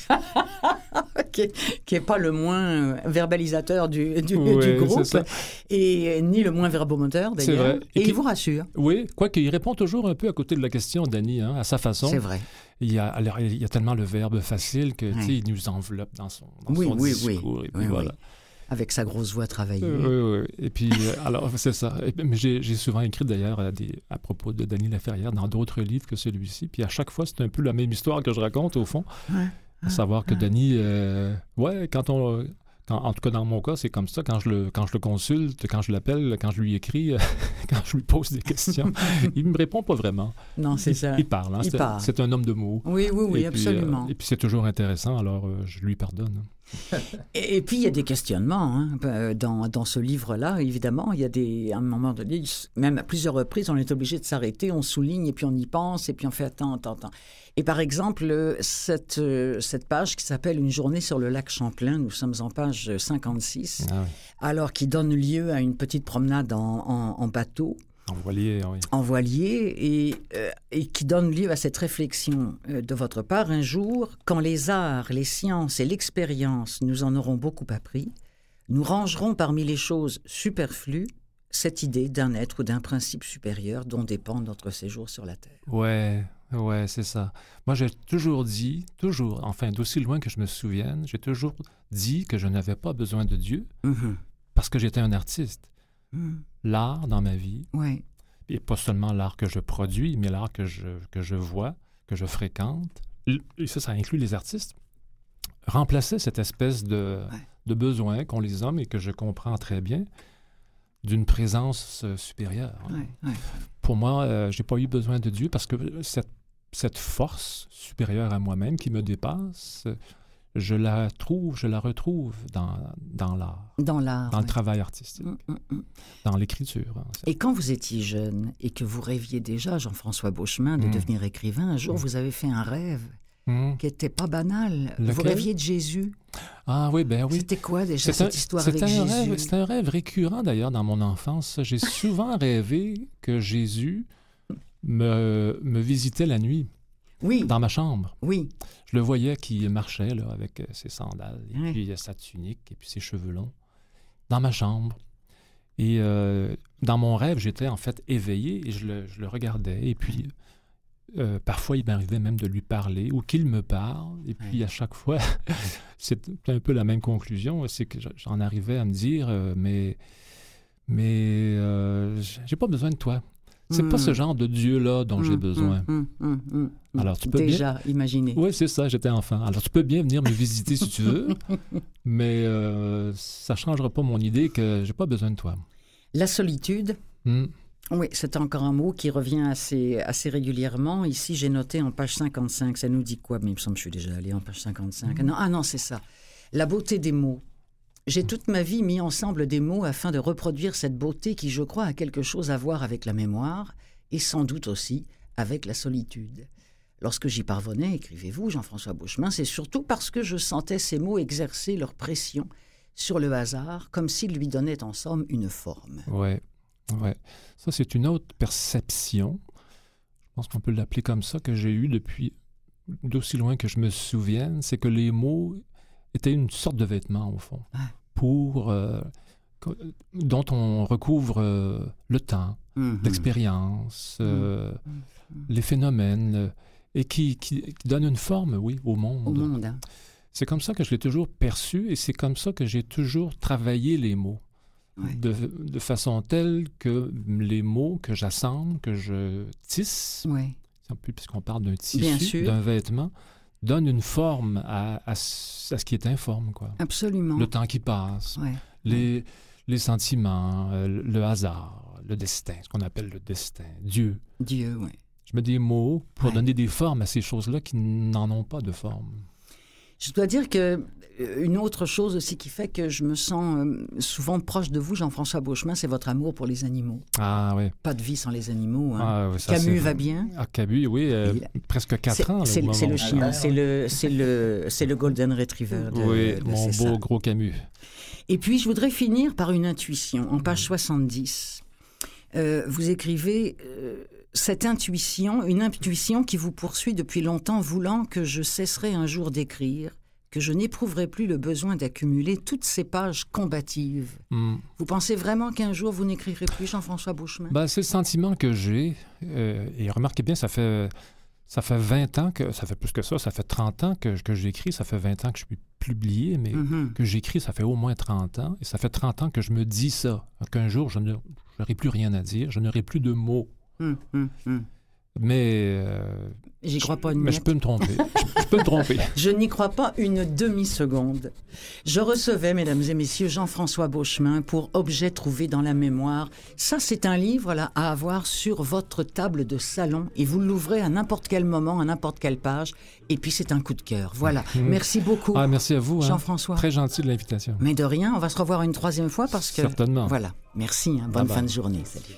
qui n'est pas le moins verbalisateur du, du, oui, du groupe, et ni le moins verbomoteur, d'ailleurs. C'est vrai. Et, et qui, il vous rassure. Oui, quoique il répond toujours un peu à côté de la question, Dany, hein, à sa façon. C'est vrai. Il y a, alors, il y a tellement le verbe facile que, ouais. il nous enveloppe dans son, dans oui, son oui, discours. Oui, et puis oui, voilà. Oui. Avec sa grosse voix travaillée. Euh, oui, oui. Et puis, euh, alors, c'est ça. Et, mais j'ai, j'ai souvent écrit, d'ailleurs, à, des, à propos de Dany Laferrière dans d'autres livres que celui-ci. Puis à chaque fois, c'est un peu la même histoire que je raconte, au fond. Ouais. À savoir que ah. Dany, euh, ouais, quand on... Quand, en tout cas, dans mon cas, c'est comme ça. Quand je le, quand je le consulte, quand je l'appelle, quand je lui écris, quand je lui pose des questions, il ne me répond pas vraiment. Non, c'est il, ça. Il parle. Hein, il c'est, parle. C'est un homme de mots. Oui, oui, oui, et absolument. Puis, euh, et puis, c'est toujours intéressant, alors euh, je lui pardonne. Et, et puis, il y a des questionnements. Hein. Dans, dans ce livre-là, évidemment, il y a des... À un moment donné, même à plusieurs reprises, on est obligé de s'arrêter, on souligne, et puis on y pense, et puis on fait « attends, attends, attends ». Et par exemple, cette, cette page qui s'appelle « Une journée sur le lac Champlain », nous sommes en page cinquante-six, ah oui. alors qui donne lieu à une petite promenade en, en, en bateau. En voilier, oui. En voilier, et, euh, et qui donne lieu à cette réflexion euh, de votre part. Un jour, quand les arts, les sciences et l'expérience nous en auront beaucoup appris, nous rangerons parmi les choses superflues cette idée d'un être ou d'un principe supérieur dont dépend notre séjour sur la Terre. Ouais, ouais, c'est ça. Moi, j'ai toujours dit, toujours, enfin, d'aussi loin que je me souvienne, j'ai toujours dit que je n'avais pas besoin de Dieu mm-hmm. parce que j'étais un artiste. Mm. L'art dans ma vie, ouais. et pas seulement l'art que je produis, mais l'art que je, que je vois, que je fréquente, et ça, ça inclut les artistes, remplaçait cette espèce de, ouais. de besoin qu'ont les hommes et que je comprends très bien, d'une présence euh, supérieure. Hein. Ouais, ouais. Pour moi, euh, je n'ai pas eu besoin de Dieu parce que cette, cette force supérieure à moi-même qui me dépasse, je la trouve, je la retrouve dans, dans l'art. Dans l'art. Dans ouais. le travail artistique. Mm, mm, mm. Dans l'écriture. Hein, et quand vous étiez jeune et que vous rêviez déjà, Jean-François Beauchemin, de mm. devenir écrivain, un jour, mm. vous avez fait un rêve mm. qui n'était pas banal. Lequel? Vous rêviez de Jésus. Ah oui, ben oui. C'était quoi déjà c'est cette un, histoire c'est avec un Jésus? Rêve, c'est un rêve récurrent d'ailleurs dans mon enfance. J'ai souvent rêvé que Jésus me, me visitait la nuit. Oui. Dans ma chambre. Oui. Je le voyais qui marchait là, avec ses sandales, et oui. puis sa tunique, et puis ses cheveux longs, dans ma chambre. Et euh, dans mon rêve, j'étais en fait éveillé et je le, je le regardais. Et puis, euh, parfois, il m'arrivait même de lui parler ou qu'il me parle. Et puis, oui. à chaque fois, c'est un peu la même conclusion. C'est que j'en arrivais à me dire, euh, mais, mais euh, j'ai pas besoin de toi. C'est mmh. pas ce genre de Dieu-là dont mmh, j'ai besoin. Mmh, mmh, mmh, Alors, tu peux Déjà, bien... imaginez. Oui, c'est ça, j'étais enfant. Alors, tu peux bien venir me visiter si tu veux, mais euh, ça ne changera pas mon idée que j'ai pas besoin de toi. La solitude, mmh. Oui, c'est encore un mot qui revient assez, assez régulièrement. Ici, j'ai noté en page cinquante-cinq. Ça nous dit quoi? Mais il me semble que je suis déjà allé en page cinquante-cinq. Mmh. Non, ah non, c'est ça. La beauté des mots. J'ai toute ma vie mis ensemble des mots afin de reproduire cette beauté qui, je crois, a quelque chose à voir avec la mémoire et sans doute aussi avec la solitude. Lorsque j'y parvenais, écrivez-vous, Jean-François Beauchemin, c'est surtout parce que je sentais ces mots exercer leur pression sur le hasard, comme s'ils lui donnaient en somme une forme. Oui, ouais. Ça, c'est une autre perception, je pense qu'on peut l'appeler comme ça, que j'ai eue depuis d'aussi loin que je me souvienne, c'est que les mots étaient une sorte de vêtement, au fond, Ah. pour, euh, dont on recouvre euh, le temps, Mm-hmm. l'expérience, euh, Mm-hmm. les phénomènes, euh, et qui, qui, qui donnent une forme, oui, au monde. Au monde, hein. C'est comme ça que je l'ai toujours perçu et c'est comme ça que j'ai toujours travaillé les mots. Ouais. De, de façon telle que les mots que j'assemble, que je tisse, Oui. puisqu'on parle d'un Bien tissu, sûr. d'un vêtement, donnent une forme à, à, à ce qui est informe, quoi. Absolument. Le temps qui passe, Ouais. les, les sentiments, euh, le hasard, le destin, ce qu'on appelle le destin, Dieu. Dieu, oui. Je mets des mots pour Ouais. donner des formes à ces choses-là qui n'en ont pas de forme. Je dois dire que euh, une autre chose aussi qui fait que je me sens euh, souvent proche de vous, Jean-François Beauchemin, c'est votre amour pour les animaux. Ah oui. Pas de vie sans les animaux. Hein. Ah, oui, ça, Camus c'est- va bien. Ah, Camus, oui, euh, Il- presque quatre C'est- ans. là, C'est au c'est moment le où- chien, c'est le, c'est le, c'est le Golden Retriever de, Oui, de mon César. beau gros Camus. Et puis, je voudrais finir par une intuition. En page soixante-dix, euh, vous écrivez euh, cette intuition, une intuition qui vous poursuit depuis longtemps, voulant que je cesserai un jour d'écrire, que je n'éprouverai plus le besoin d'accumuler toutes ces pages combatives. Hmm. Vous pensez vraiment qu'un jour, vous n'écrirez plus, Jean-François Beauchemin? Ben, c'est le sentiment que j'ai. euh, et remarquez bien, ça fait, ça fait vingt ans, que ça fait plus que ça, ça fait trente ans que, que j'écris, ça fait vingt ans que je suis publié, mais Mhm. que j'écris, ça fait au moins trente ans. Et ça fait trente ans que je me dis ça, qu'un jour, je ne- j'aurai plus rien à dire, je n'aurai plus de mots. Hum, hum, hum. Mais, euh, J'y crois pas une mais je miette. peux me tromper. je, je peux me tromper. Je n'y crois pas une demi-seconde. Je recevais, mesdames et messieurs, Jean-François Beauchemin pour Objet trouvé dans la mémoire. Ça, c'est un livre là, à avoir sur votre table de salon et vous l'ouvrez à n'importe quel moment, à n'importe quelle page. Et puis, c'est un coup de cœur. Voilà. Merci beaucoup, Ah, merci à vous. hein. Jean-François. Très gentil de l'invitation. Mais de rien, on va se revoir une troisième fois parce que... Certainement. Voilà. Merci. Hein. Bonne Bye bye. fin de journée. Salut.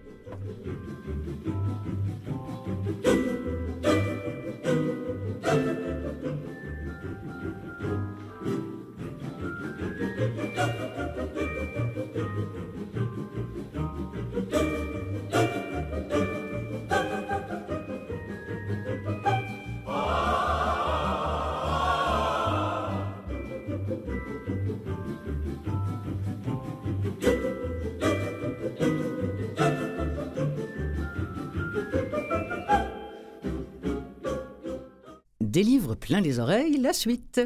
Des livres plein les oreilles, la suite.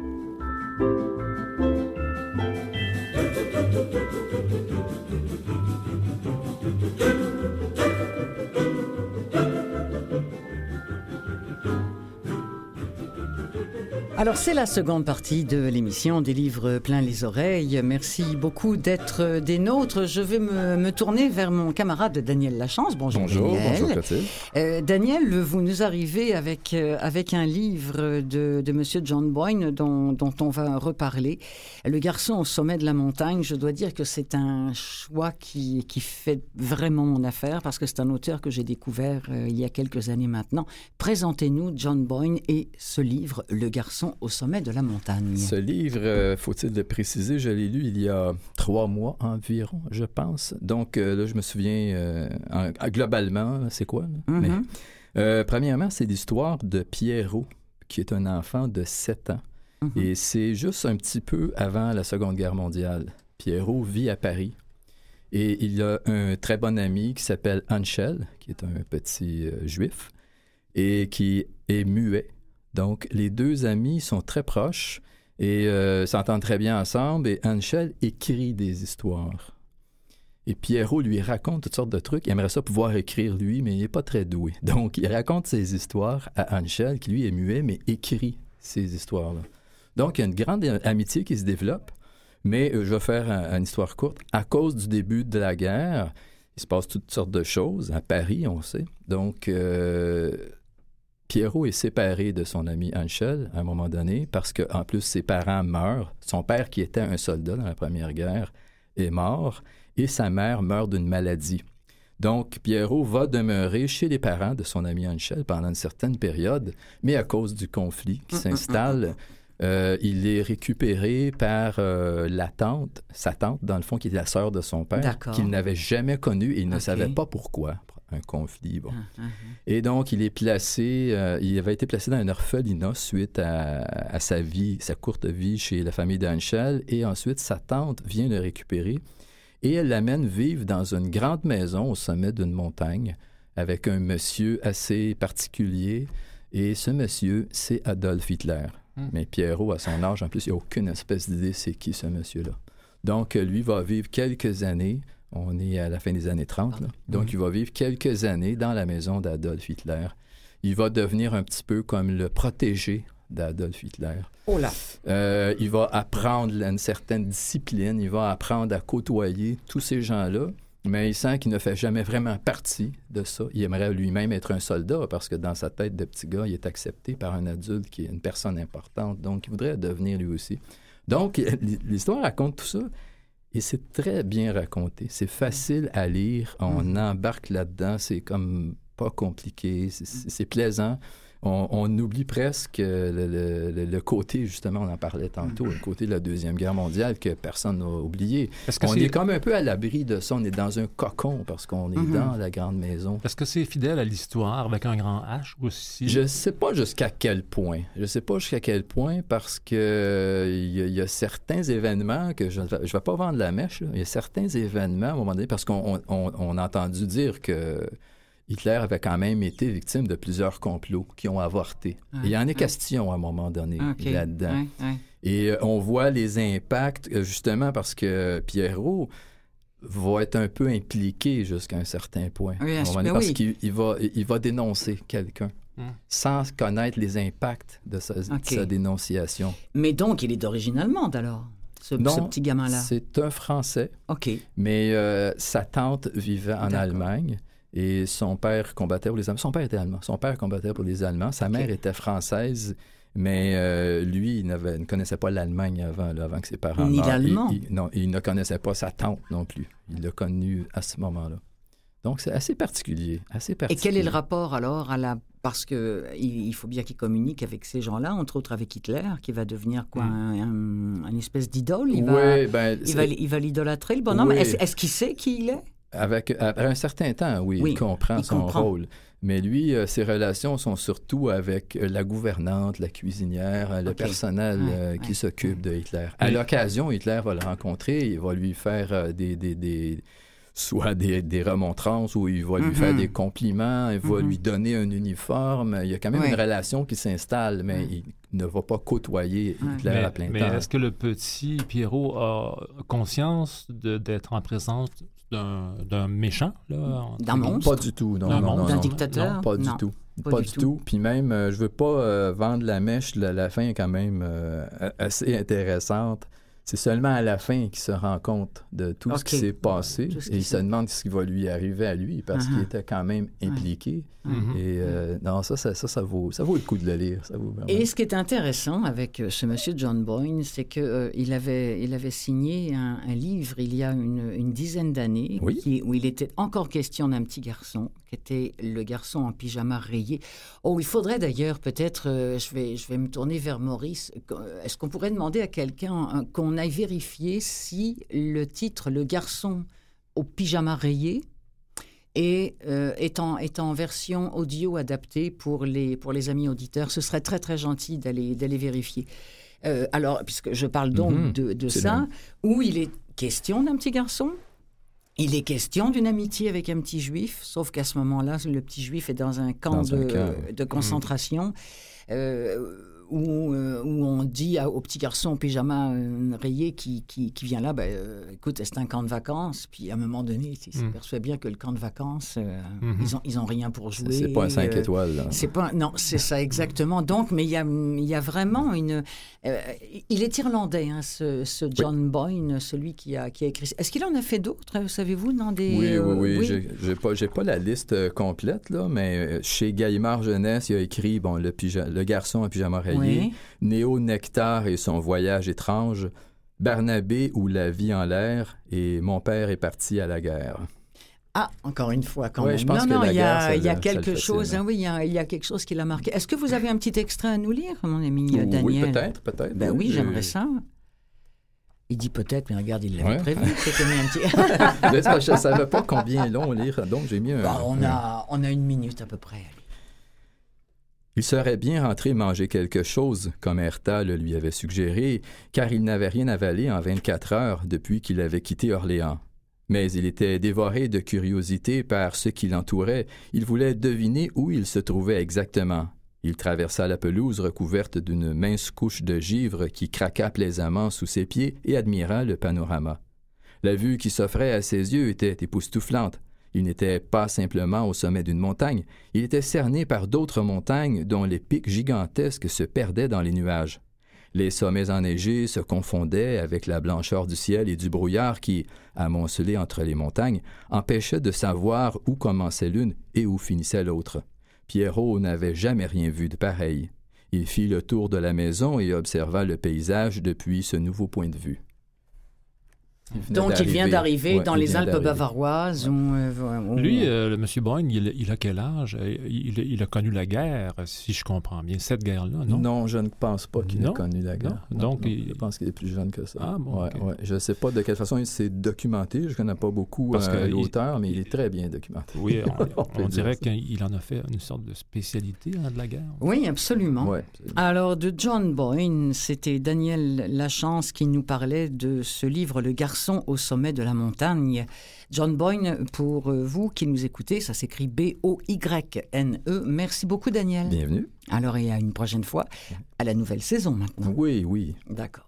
Alors, c'est la seconde partie de l'émission des livres plein les oreilles. Merci beaucoup d'être des nôtres. Je vais me, me tourner vers mon camarade Daniel Lachance. Bonjour, Bonjour, Daniel. bonjour Clotilde. Euh, Daniel, vous nous arrivez avec, euh, avec un livre de, de M. John Boyne dont, dont on va reparler. Le garçon au sommet de la montagne, je dois dire que c'est un choix qui, qui fait vraiment mon affaire parce que c'est un auteur que j'ai découvert euh, il y a quelques années maintenant. Présentez-nous John Boyne et ce livre, Le garçon au sommet de la montagne. Ce livre, euh, faut-il le préciser, je l'ai lu il y a trois mois environ, je pense. Donc euh, là, je me souviens euh, en- globalement, c'est quoi? Là? Mhm. Mais, euh, premièrement, c'est l'histoire de Pierrot, qui est un enfant de sept ans. Mhm. Et c'est juste un petit peu avant la Seconde Guerre mondiale. Pierrot vit à Paris. Et il a un très bon ami qui s'appelle Anschel, qui est un petit euh, juif, et qui est muet. Donc, les deux amis sont très proches et euh, s'entendent très bien ensemble. Et Anschel écrit des histoires. Et Pierrot lui raconte toutes sortes de trucs. Il aimerait ça pouvoir écrire lui, mais il n'est pas très doué. Donc, il raconte ses histoires à Anschel, qui lui est muet, mais écrit ces histoires-là. Donc, il y a une grande amitié qui se développe. Mais euh, je vais faire un- une histoire courte. À cause du début de la guerre, il se passe toutes sortes de choses à Paris, on sait. Donc, euh, Pierrot est séparé de son ami Anschel à un moment donné parce qu'en plus, ses parents meurent. Son père, qui était un soldat dans la Première Guerre, est mort et sa mère meurt d'une maladie. Donc, Pierrot va demeurer chez les parents de son ami Anschel pendant une certaine période, mais à cause du conflit qui s'installe, euh, il est récupéré par euh, la tante, sa tante, dans le fond, qui est la sœur de son père, D'accord. qu'il n'avait jamais connue et il ne OK. savait pas pourquoi. Un conflit, bon. Ah, ah, ah. Et donc, il est placé, euh, il avait été placé dans un orphelinat suite à, à sa vie, sa courte vie chez la famille d'Anschel. Et ensuite, sa tante vient le récupérer et elle l'amène vivre dans une grande maison au sommet d'une montagne avec un monsieur assez particulier. Et ce monsieur, c'est Adolf Hitler. Mm. Mais Pierrot, à son âge, en plus, il n'a aucune espèce d'idée c'est qui ce monsieur-là. Donc, lui va vivre quelques années. On est à la fin des années trente, là. Donc, mmh. il va vivre quelques années dans la maison d'Adolf Hitler. Il va devenir un petit peu comme le protégé d'Adolf Hitler. Oh là! Euh, il va apprendre une certaine discipline, il va apprendre à côtoyer tous ces gens-là, mais il sent qu'il ne fait jamais vraiment partie de ça. Il aimerait lui-même être un soldat parce que dans sa tête de petit gars, il est accepté par un adulte qui est une personne importante, donc il voudrait devenir lui aussi. Donc, l'histoire raconte tout ça. Et c'est très bien raconté. C'est facile à lire. On mmh. embarque là-dedans. C'est comme pas compliqué. C'est, c'est, c'est plaisant. On, on oublie presque le, le, le côté, justement, on en parlait tantôt, le côté de la Deuxième Guerre mondiale que personne n'a oublié. Est-ce que on c'est... est comme un peu à l'abri de ça. On est dans un cocon parce qu'on est mmh. dans la grande maison. Est-ce que c'est fidèle à l'histoire avec un grand H aussi? Je sais pas jusqu'à quel point. Je sais pas jusqu'à quel point parce que il y, y a certains événements que je ne vais pas vendre la mèche. Là. Il y a certains événements à un moment donné parce qu'on on, on a entendu dire que Hitler avait quand même été victime de plusieurs complots qui ont avorté. Ah, et il y en est ah. question à un moment donné okay. là-dedans. Ah, ah. Et euh, on voit les impacts, justement, parce que Pierrot va être un peu impliqué jusqu'à un certain point. Oui, à un moment donné, parce oui. qu'il il va, il va dénoncer quelqu'un. Hum. Sans connaître les impacts de sa, okay. de sa dénonciation. Mais donc, il est d'origine allemande, alors, ce, non, ce petit gamin-là? C'est un Français. OK. Mais euh, sa tante vivait en D'accord. Allemagne. Et son père combattait pour les Allemands. Son père était allemand. Son père combattait pour les Allemands. Sa mère okay. était française, mais euh, lui, il ne connaissait pas l'Allemagne avant, là, avant que ses parents Ni meurent. l'allemand. Il, il, non, il ne connaissait pas sa tante non plus. Il l'a connue à ce moment-là. Donc, c'est assez particulier, assez particulier. Et quel est le rapport, alors, à la... Parce qu'il il faut bien qu'il communique avec ces gens-là, entre autres avec Hitler, qui va devenir quoi, mm. un, un, une espèce d'idole? Il va, oui, ben, il va, il va l'idolâtrer, le bonhomme? Oui. Est-ce, est-ce qu'il sait qui il est? Avec, après un certain temps, oui, oui il comprend il son comprend. rôle. Mais lui, euh, ses relations sont surtout avec euh, la gouvernante, la cuisinière, euh, le okay. personnel ouais, euh, qui ouais. s'occupe de Hitler. À oui. l'occasion, Hitler va le rencontrer, il va lui faire euh, des, des, des, soit des, des remontrances ou il va lui mm-hmm. faire des compliments, il va mm-hmm. lui donner un uniforme. Il y a quand même oui. une relation qui s'installe, mais oui. il ne va pas côtoyer Hitler mais, à plein mais temps. Mais est-ce que le petit Pierrot a conscience de, d'être en présence d'un, d'un méchant, là? D'un monstre? Pas du tout, non. D'un, non, non, d'un non, dictateur? Non, pas non, du tout. Pas, pas du, du tout. tout. Puis même, euh, je veux pas euh, vendre la mèche, la, la fin est quand même euh, assez intéressante. C'est seulement à la fin qu'il se rend compte de tout okay. ce qui s'est passé et il se demande ce qui va lui arriver à lui parce uh-huh. qu'il était quand même impliqué. Uh-huh. Et euh, non, ça, ça, ça, ça, vaut, ça vaut le coup de le lire. Ça vaut et ce qui est intéressant avec euh, ce monsieur John Boyne, c'est qu'il euh, avait, il avait signé un, un livre il y a une, une dizaine d'années oui? qui, où il était encore question d'un petit garçon qui était le garçon en pyjama rayé. Oh, il faudrait d'ailleurs peut-être, euh, je, vais, je vais me tourner vers Maurice, est-ce qu'on pourrait demander à quelqu'un euh, qu'on aille vérifier si le titre « Le garçon au pyjama rayé » est, euh, est, en, est en version audio adaptée pour les, pour les amis auditeurs. Ce serait très, très gentil d'aller, d'aller vérifier. Euh, alors, puisque je parle donc mm-hmm. de, de ça, bien. Où il est question d'un petit garçon, il est question d'une amitié avec un petit juif, sauf qu'à ce moment-là, le petit juif est dans un camp, dans de, un camp. de concentration. Mm. Euh, où, euh, où on dit à, au petit garçon au pyjama euh, rayé qui, qui, qui vient là, ben, euh, écoute, c'est un camp de vacances. Puis à un moment donné, il s'aperçoit mm. bien que le camp de vacances, euh, mm-hmm. ils n'ont ils ont rien pour jouer. C'est pas un cinq euh, étoiles. Là. C'est pas, non, c'est ça exactement. Donc, mais il y a, il y a vraiment une... Euh, il est irlandais, hein, ce, ce John oui. Boyne, celui qui a, qui a écrit... Est-ce qu'il en a fait d'autres, savez-vous, dans des... Oui, oui, oui. oui? J'ai, j'ai pas, j'ai pas la liste complète, là, mais chez Gallimard Jeunesse, il a écrit, bon, le, pyja- le garçon en pyjama rayé, oui. Néo Nectar et son voyage étrange, Barnabé ou la vie en l'air, et Mon père est parti à la guerre. Ah, encore une fois, quand ouais, même. Je pense non, que non, la il y a, guerre, il y a le, quelque chose, hein, oui, il y, a, il y a quelque chose qui l'a marqué. Est-ce que vous avez un petit extrait à nous lire, mon ami oui, Daniel? Oui, peut-être, peut-être. Ben oui, je... j'aimerais ça. Il dit peut-être, mais regarde, il l'avait ouais. prévu. C'était mis un petit... je ne savais pas combien long lire, donc j'ai mis un... Bon, on, a, on a une minute à peu près. Il serait bien rentré manger quelque chose, comme Herta le lui avait suggéré, car il n'avait rien avalé en vingt-quatre heures depuis qu'il avait quitté Orléans. Mais il était dévoré de curiosité par ce qui l'entourait. Il voulait deviner où il se trouvait exactement. Il traversa la pelouse recouverte d'une mince couche de givre qui craqua plaisamment sous ses pieds et admira le panorama. La vue qui s'offrait à ses yeux était époustouflante. Il n'était pas simplement au sommet d'une montagne, il était cerné par d'autres montagnes dont les pics gigantesques se perdaient dans les nuages. Les sommets enneigés se confondaient avec la blancheur du ciel et du brouillard qui, amoncelé entre les montagnes, empêchait de savoir où commençait l'une et où finissait l'autre. Pierrot n'avait jamais rien vu de pareil. Il fit le tour de la maison et observa le paysage depuis ce nouveau point de vue. Il Donc, il vient d'arriver ouais, dans les Alpes d'arriver. bavaroises. Ouais. Où, euh, où... Lui, euh, le monsieur Boyne, il, il a quel âge? Il, il a connu la guerre, si je comprends bien. Cette guerre-là, non? Non, je ne pense pas qu'il non. a connu la guerre. Non. Donc, non, il... Je pense qu'il est plus jeune que ça. Ah, bon, ouais, okay. ouais. Je ne sais pas de quelle façon il s'est documenté. Je ne connais pas beaucoup euh, l'auteur, il... mais il est très bien documenté. Oui, on, on dirait qu'il en a fait une sorte de spécialité hein, de la guerre. Oui, absolument. Ouais, Alors, de John Boyne, c'était Daniel Lachance qui nous parlait de ce livre « Le garçon au sommet de la montagne ». John Boyne, pour vous qui nous écoutez, ça s'écrit B O Y N E. Merci beaucoup, Daniel. Bienvenue. Alors, et à une prochaine fois, à la nouvelle saison maintenant. Oui, oui. D'accord.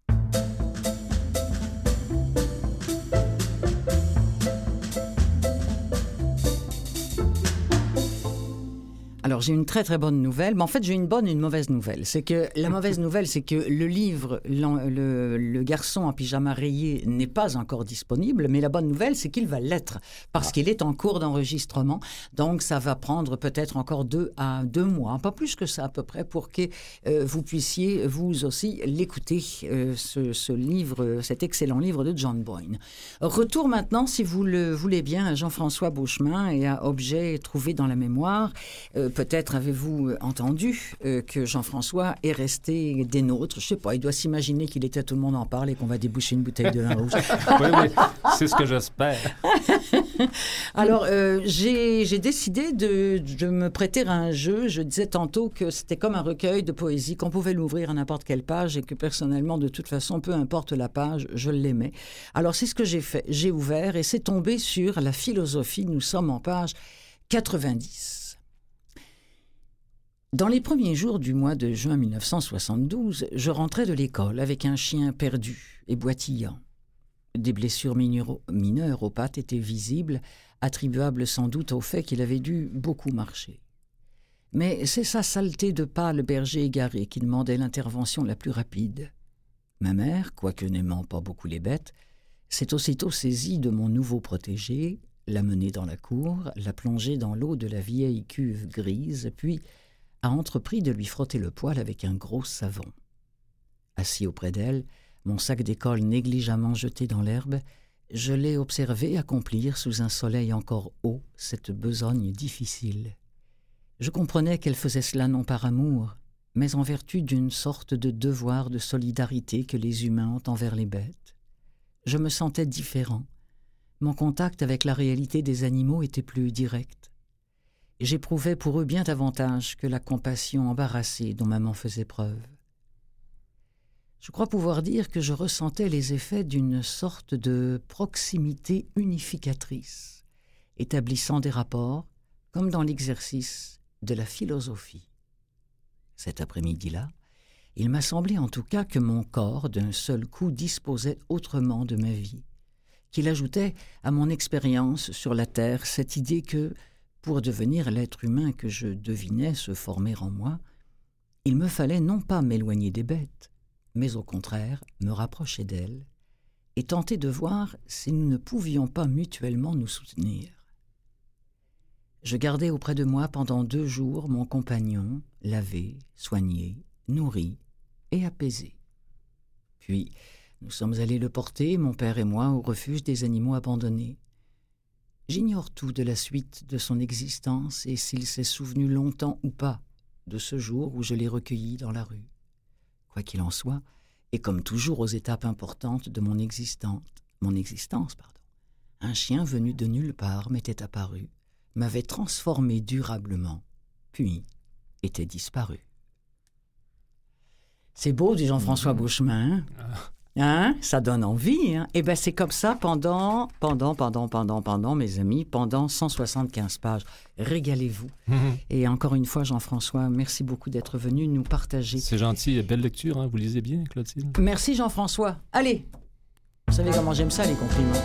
Alors, j'ai une très, très bonne nouvelle. Mais en fait, j'ai une bonne et une mauvaise nouvelle. C'est que la mauvaise nouvelle, c'est que le livre le, le garçon en pyjama rayé n'est pas encore disponible. Mais la bonne nouvelle, c'est qu'il va l'être parce ah. qu'il est en cours d'enregistrement. Donc, ça va prendre peut-être encore deux à deux mois, pas plus que ça à peu près, pour que euh, vous puissiez, vous aussi, l'écouter, euh, ce, ce livre, cet excellent livre de John Boyne. Retour maintenant, si vous le voulez bien, à Jean-François Beauchemin et à Objets trouvés dans la mémoire. Euh, Peut-être avez-vous entendu euh, que Jean-François est resté des nôtres. Je ne sais pas, il doit s'imaginer qu'il était tout le monde en parle et qu'on va déboucher une bouteille de vin rouge. Oui, oui, c'est ce que j'espère. Alors, euh, j'ai, j'ai décidé de, de me prêter à un jeu. Je disais tantôt que c'était comme un recueil de poésie, qu'on pouvait l'ouvrir à n'importe quelle page et que personnellement, de toute façon, peu importe la page, je l'aimais. Alors, c'est ce que j'ai fait. J'ai ouvert et c'est tombé sur la philosophie. Nous sommes en page quatre-vingt-dix. Dans les premiers jours du mois de juin mille neuf cent soixante-douze, je rentrais de l'école avec un chien perdu et boitillant. Des blessures mineures, mineures aux pattes étaient visibles, attribuables sans doute au fait qu'il avait dû beaucoup marcher. Mais c'est sa saleté de pâle berger égaré qui demandait l'intervention la plus rapide. Ma mère, quoique n'aimant pas beaucoup les bêtes, s'est aussitôt saisie de mon nouveau protégé, l'a mené dans la cour, l'a plongé dans l'eau de la vieille cuve grise, puis a entrepris de lui frotter le poil avec un gros savon. Assis auprès d'elle, mon sac d'école négligemment jeté dans l'herbe, je l'ai observé accomplir sous un soleil encore haut cette besogne difficile. Je comprenais qu'elle faisait cela non par amour, mais en vertu d'une sorte de devoir de solidarité que les humains ont envers les bêtes. Je me sentais différent. Mon contact avec la réalité des animaux était plus direct. J'éprouvais pour eux bien davantage que la compassion embarrassée dont maman faisait preuve. Je crois pouvoir dire que je ressentais les effets d'une sorte de proximité unificatrice, établissant des rapports, comme dans l'exercice de la philosophie. Cet après-midi-là, Il m'a semblé en tout cas que mon corps, d'un seul coup, disposait autrement de ma vie, qu'il ajoutait à mon expérience sur la terre cette idée que, pour devenir l'être humain que je devinais se former en moi, il me fallait non pas m'éloigner des bêtes, mais au contraire me rapprocher d'elles et tenter de voir si nous ne pouvions pas mutuellement nous soutenir. Je gardai auprès de moi pendant deux jours mon compagnon, lavé, soigné, nourri et apaisé. Puis, nous sommes allés le porter, mon père et moi, au refuge des animaux abandonnés. J'ignore tout de la suite de son existence et s'il s'est souvenu longtemps ou pas de ce jour où je l'ai recueilli dans la rue. Quoi qu'il en soit, et comme toujours aux étapes importantes de mon existence, mon existence, pardon, un chien venu de nulle part m'était apparu, m'avait transformé durablement, puis était disparu. C'est beau, dit Jean-François Beauchemin. Hein? Ça donne envie. Hein? Eh bien, c'est comme ça pendant, pendant, pendant, pendant, pendant, mes amis, pendant cent soixante-quinze pages. Régalez-vous. Mm-hmm. Et encore une fois, Jean-François, merci beaucoup d'être venu nous partager. C'est gentil. Belle lecture. Hein? Vous lisez bien, Clotilde. Merci, Jean-François. Allez, vous savez comment j'aime ça, les compliments.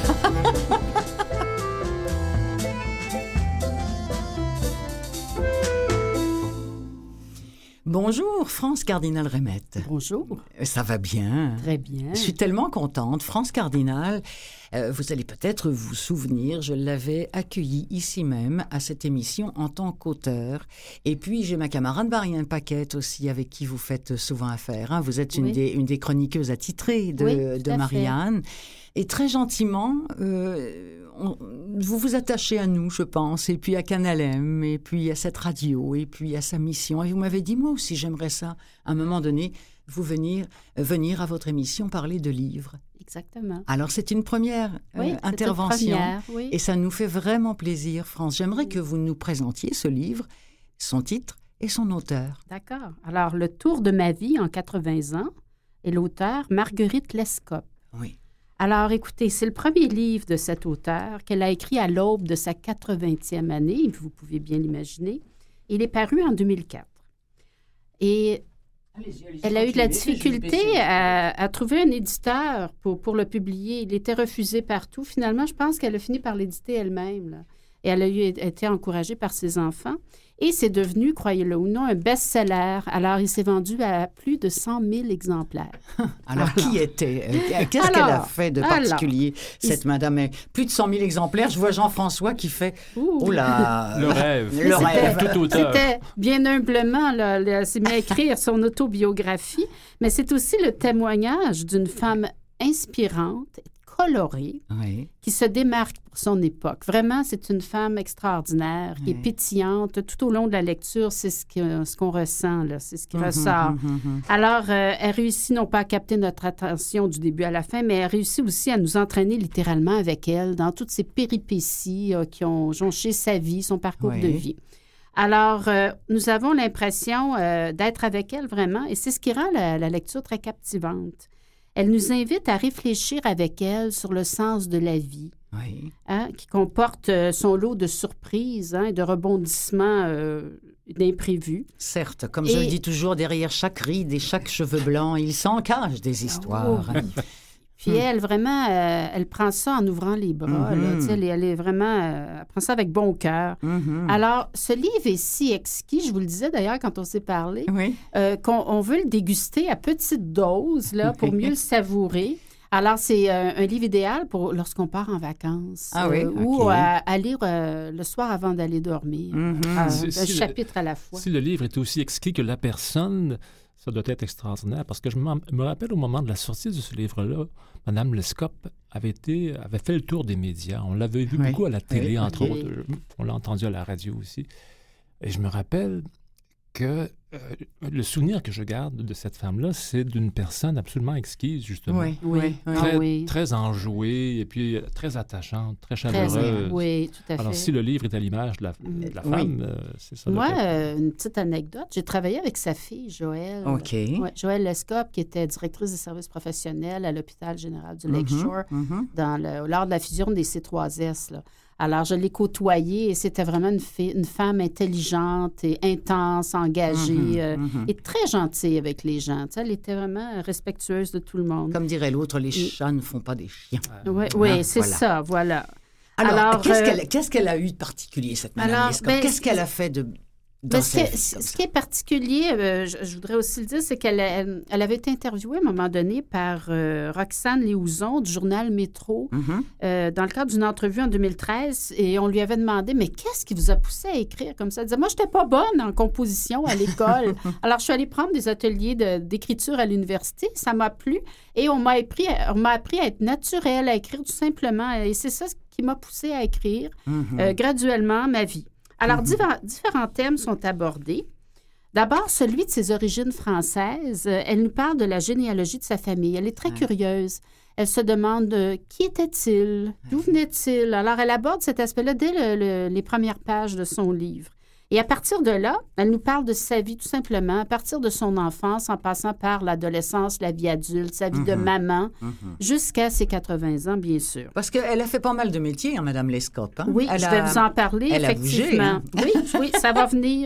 Bonjour, France Cardinal Remette. Bonjour. Ça va bien? Très bien. Je suis tellement contente. France Cardinal, euh, vous allez peut-être vous souvenir, je l'avais accueilli ici même à cette émission en tant qu'auteur. Et puis, j'ai ma camarade Marianne Paquette aussi, avec qui vous faites souvent affaire. Hein. Vous êtes une, oui. des, une des chroniqueuses attitrées de, oui, de Marianne. Fait. Et très gentiment, euh, on, vous vous attachez à nous, je pense, et puis à Canal M, et puis à cette radio, et puis à sa mission. Et vous m'avez dit, moi aussi, j'aimerais ça, à un moment donné, vous venir, euh, venir à votre émission parler de livres. Exactement. Alors, c'est une première euh, oui, intervention. Une première, oui. Et ça nous fait vraiment plaisir, France. J'aimerais oui. que vous nous présentiez ce livre, son titre et son auteur. D'accord. Alors, Le Tour de ma vie en quatre-vingts ans, et l'auteur Marguerite Lescope. Oui. Alors, écoutez, c'est le premier livre de cet auteur qu'elle a écrit à l'aube de sa quatre-vingtième année, vous pouvez bien l'imaginer. Il est paru en deux mille quatre. Et allez-y, allez-y, elle a eu de la difficulté à, à trouver un éditeur pour, pour le publier. Il était refusé partout. Finalement, je pense qu'elle a fini par l'éditer elle-même, là. Et elle a eu, été encouragée par ses enfants. Et c'est devenu, croyez-le ou non, un best-seller. Alors, il s'est vendu à plus de cent mille exemplaires. Alors, alors qui était? Qu'est-ce alors, qu'elle a fait de particulier, alors, cette il... madame? Plus de cent mille exemplaires. Je vois Jean-François qui fait... Ouh. Oh là! Le rêve. Le rêve. Tout auteur. C'était bien humblement, là, là, c'est mis à écrire son autobiographie, mais c'est aussi le témoignage d'une femme inspirante, colorée, oui. qui se démarque pour son époque. Vraiment, c'est une femme extraordinaire, qui oui. est pétillante. Tout au long de la lecture, c'est ce, que, ce qu'on ressent, là, c'est ce qui mm-hmm, ressort. Mm-hmm. Alors, euh, elle réussit non pas à capter notre attention du début à la fin, mais elle réussit aussi à nous entraîner littéralement avec elle dans toutes ces péripéties euh, qui ont jonché sa vie, son parcours oui. de vie. Alors, euh, nous avons l'impression euh, d'être avec elle vraiment, et c'est ce qui rend la, la lecture très captivante. Elle nous invite à réfléchir avec elle sur le sens de la vie, oui. hein, qui comporte euh, son lot de surprises hein, et de rebondissements euh, d'imprévus. Certes, comme et... je le dis toujours, derrière chaque ride et chaque cheveu blanc, il s'en cache des histoires. Oh, oui. Puis elle, vraiment, euh, elle prend ça en ouvrant les bras. Mm-hmm. Là, elle, elle est vraiment... Euh, elle prend ça avec bon cœur. Mm-hmm. Alors, ce livre est si exquis, je vous le disais d'ailleurs quand on s'est parlé, oui. euh, qu'on on veut le déguster à petite dose là, pour mieux le savourer. Alors, c'est euh, un livre idéal pour lorsqu'on part en vacances. Ah oui, euh, okay. Ou à, à lire euh, le soir avant d'aller dormir. Mm-hmm. Euh, si, un si chapitre le, à la fois. Si le livre est aussi exquis que la personne... Ça doit être extraordinaire parce que je me rappelle au moment de la sortie de ce livre-là, Mme Lescope avait, été, avait fait le tour des médias. On l'avait vu oui. beaucoup à la télé, oui. entre okay. autres. On l'a entendu à la radio aussi. Et je me rappelle que euh, le souvenir que je garde de cette femme-là, c'est d'une personne absolument exquise, justement. Oui, oui. Très, ah, oui. très enjouée et puis très attachante, très chaleureuse. Très, oui, tout à fait. Alors, si le livre est à l'image de la, de la femme, oui. euh, c'est ça. Moi, euh, une petite anecdote. J'ai travaillé avec sa fille, Joëlle. OK. Ouais, Joëlle Lescope, qui était directrice des services professionnels à l'hôpital général du Lakeshore, mm-hmm, mm-hmm. dans le, lors de la fusion des C trois S. Là. Alors, je l'ai côtoyée et c'était vraiment une, fille, une femme intelligente et intense, engagée mm-hmm, euh, mm-hmm. et très gentille avec les gens. Tu sais, elle était vraiment respectueuse de tout le monde. Comme dirait l'autre, les chats et... ne font pas des chiens. Oui, oui hein, c'est voilà. ça, voilà. Alors, Alors qu'est-ce, euh... qu'elle, qu'est-ce qu'elle a eu de particulier, cette Madame Lescott? Ben, qu'est-ce qu'elle a fait de... Ben, ce, qui, ce qui est particulier, euh, je, je voudrais aussi le dire, c'est qu'elle elle, elle avait été interviewée à un moment donné par euh, Roxane Léouzon du journal Métro mm-hmm. euh, dans le cadre d'une entrevue en deux mille treize et on lui avait demandé « Mais qu'est-ce qui vous a poussé à écrire comme ça? » Elle disait « Moi, je n'étais pas bonne en composition à l'école. Alors, je suis allée prendre des ateliers de, d'écriture à l'université. Ça m'a plu et on m'a, appris, on m'a appris à être naturelle, à écrire tout simplement. Et c'est ça qui m'a poussée à écrire mm-hmm. euh, graduellement ma vie. » Alors, mm-hmm. divers, différents thèmes sont abordés. D'abord, celui de ses origines françaises. Elle nous parle de la généalogie de sa famille. Elle est très ouais. curieuse. Elle se demande euh, qui était-il? D'où venait-il? Alors, elle aborde cet aspect-là dès le, le, les premières pages de son livre. Et à partir de là, elle nous parle de sa vie tout simplement, à partir de son enfance, en passant par l'adolescence, la vie adulte, sa vie mm-hmm. de maman, mm-hmm. jusqu'à ses quatre-vingts ans, bien sûr. Parce qu'elle a fait pas mal de métiers, hein, Mme Lescott. Hein? Oui, elle je a... vais vous en parler, elle effectivement. A bougé, hein? Oui, oui, ça va venir.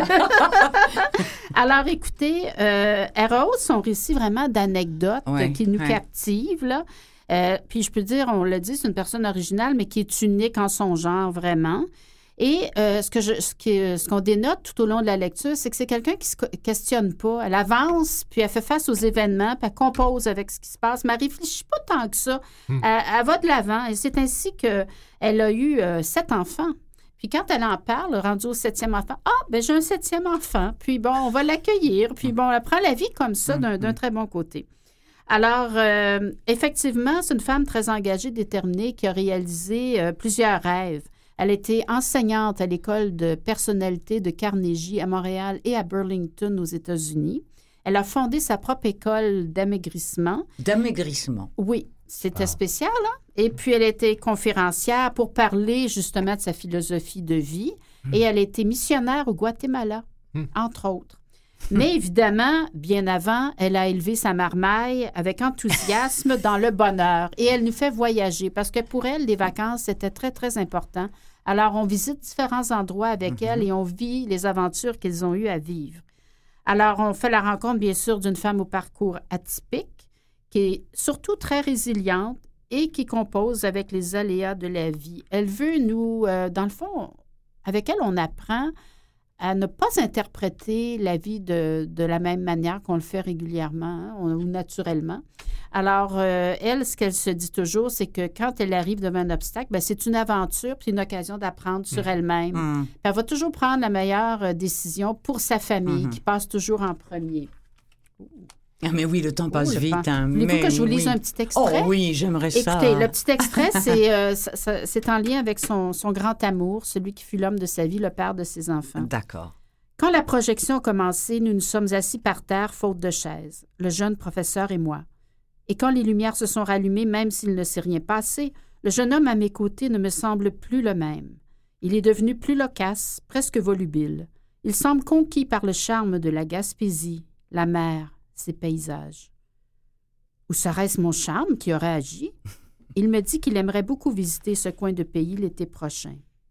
Alors, écoutez, euh, elle rehausse son récit vraiment d'anecdotes ouais, qui nous ouais. captivent, là. Euh, puis je peux dire, on l'a dit, c'est une personne originale, mais qui est unique en son genre, vraiment. Et euh, ce, que je, ce, qui, ce qu'on dénote tout au long de la lecture, c'est que c'est quelqu'un qui ne se questionne pas. Elle avance, puis elle fait face aux événements, puis elle compose avec ce qui se passe, mais elle ne réfléchit pas tant que ça. Hmm. Elle, elle va de l'avant. Et c'est ainsi qu'elle a eu euh, sept enfants. Puis quand elle en parle, rendue au septième enfant, « Ah, ben j'ai un septième enfant. Puis bon, on va l'accueillir. Puis bon, elle prend la vie comme ça d'un, d'un très bon côté. » Alors, euh, effectivement, c'est une femme très engagée, déterminée, qui a réalisé euh, plusieurs rêves. Elle était enseignante à l'école de personnalité de Carnegie à Montréal et à Burlington aux États-Unis. Elle a fondé sa propre école d'amaigrissement. D'amaigrissement? Oui, c'était ah. spécial. Hein? Et puis, elle était conférencière pour parler justement de sa philosophie de vie. Mmh. Et elle était missionnaire au Guatemala, mmh. entre autres. Mais évidemment, bien avant, elle a élevé sa marmaille avec enthousiasme dans le bonheur. Et elle nous fait voyager parce que pour elle, les vacances, c'était très, très important. Alors, on visite différents endroits avec mm-hmm. elle et on vit les aventures qu'ils ont eues à vivre. Alors, on fait la rencontre, bien sûr, d'une femme au parcours atypique qui est surtout très résiliente et qui compose avec les aléas de la vie. Elle veut nous, euh, dans le fond, avec elle, on apprend à ne pas interpréter la vie de, de la même manière qu'on le fait régulièrement hein, ou naturellement. Alors, euh, elle, ce qu'elle se dit toujours, c'est que quand elle arrive devant un obstacle, bien, c'est une aventure puis une occasion d'apprendre sur mmh. elle-même. Mmh. Elle va toujours prendre la meilleure euh, décision pour sa famille, mmh. qui passe toujours en premier. Ah, mais oui, le temps passe oh, vite. Hein, Voulez-vous mais que je vous lise oui. un petit extrait? Oh oui, j'aimerais Écoutez, ça. Écoutez, le petit extrait, c'est, euh, ça, ça, c'est en lien avec son, son grand amour, celui qui fut l'homme de sa vie, le père de ses enfants. D'accord. Quand la projection a commencé, nous nous sommes assis par terre, faute de chaise, le jeune professeur et moi. Et quand les lumières se sont rallumées, même s'il ne s'est rien passé, le jeune homme à mes côtés ne me semble plus le même. Il est devenu plus loquace, presque volubile. Il semble conquis par le charme de la Gaspésie, la mer, ses paysages. Ou serait-ce mon charme qui aurait agi? Il me dit qu'il aimerait beaucoup visiter ce coin de pays l'été prochain.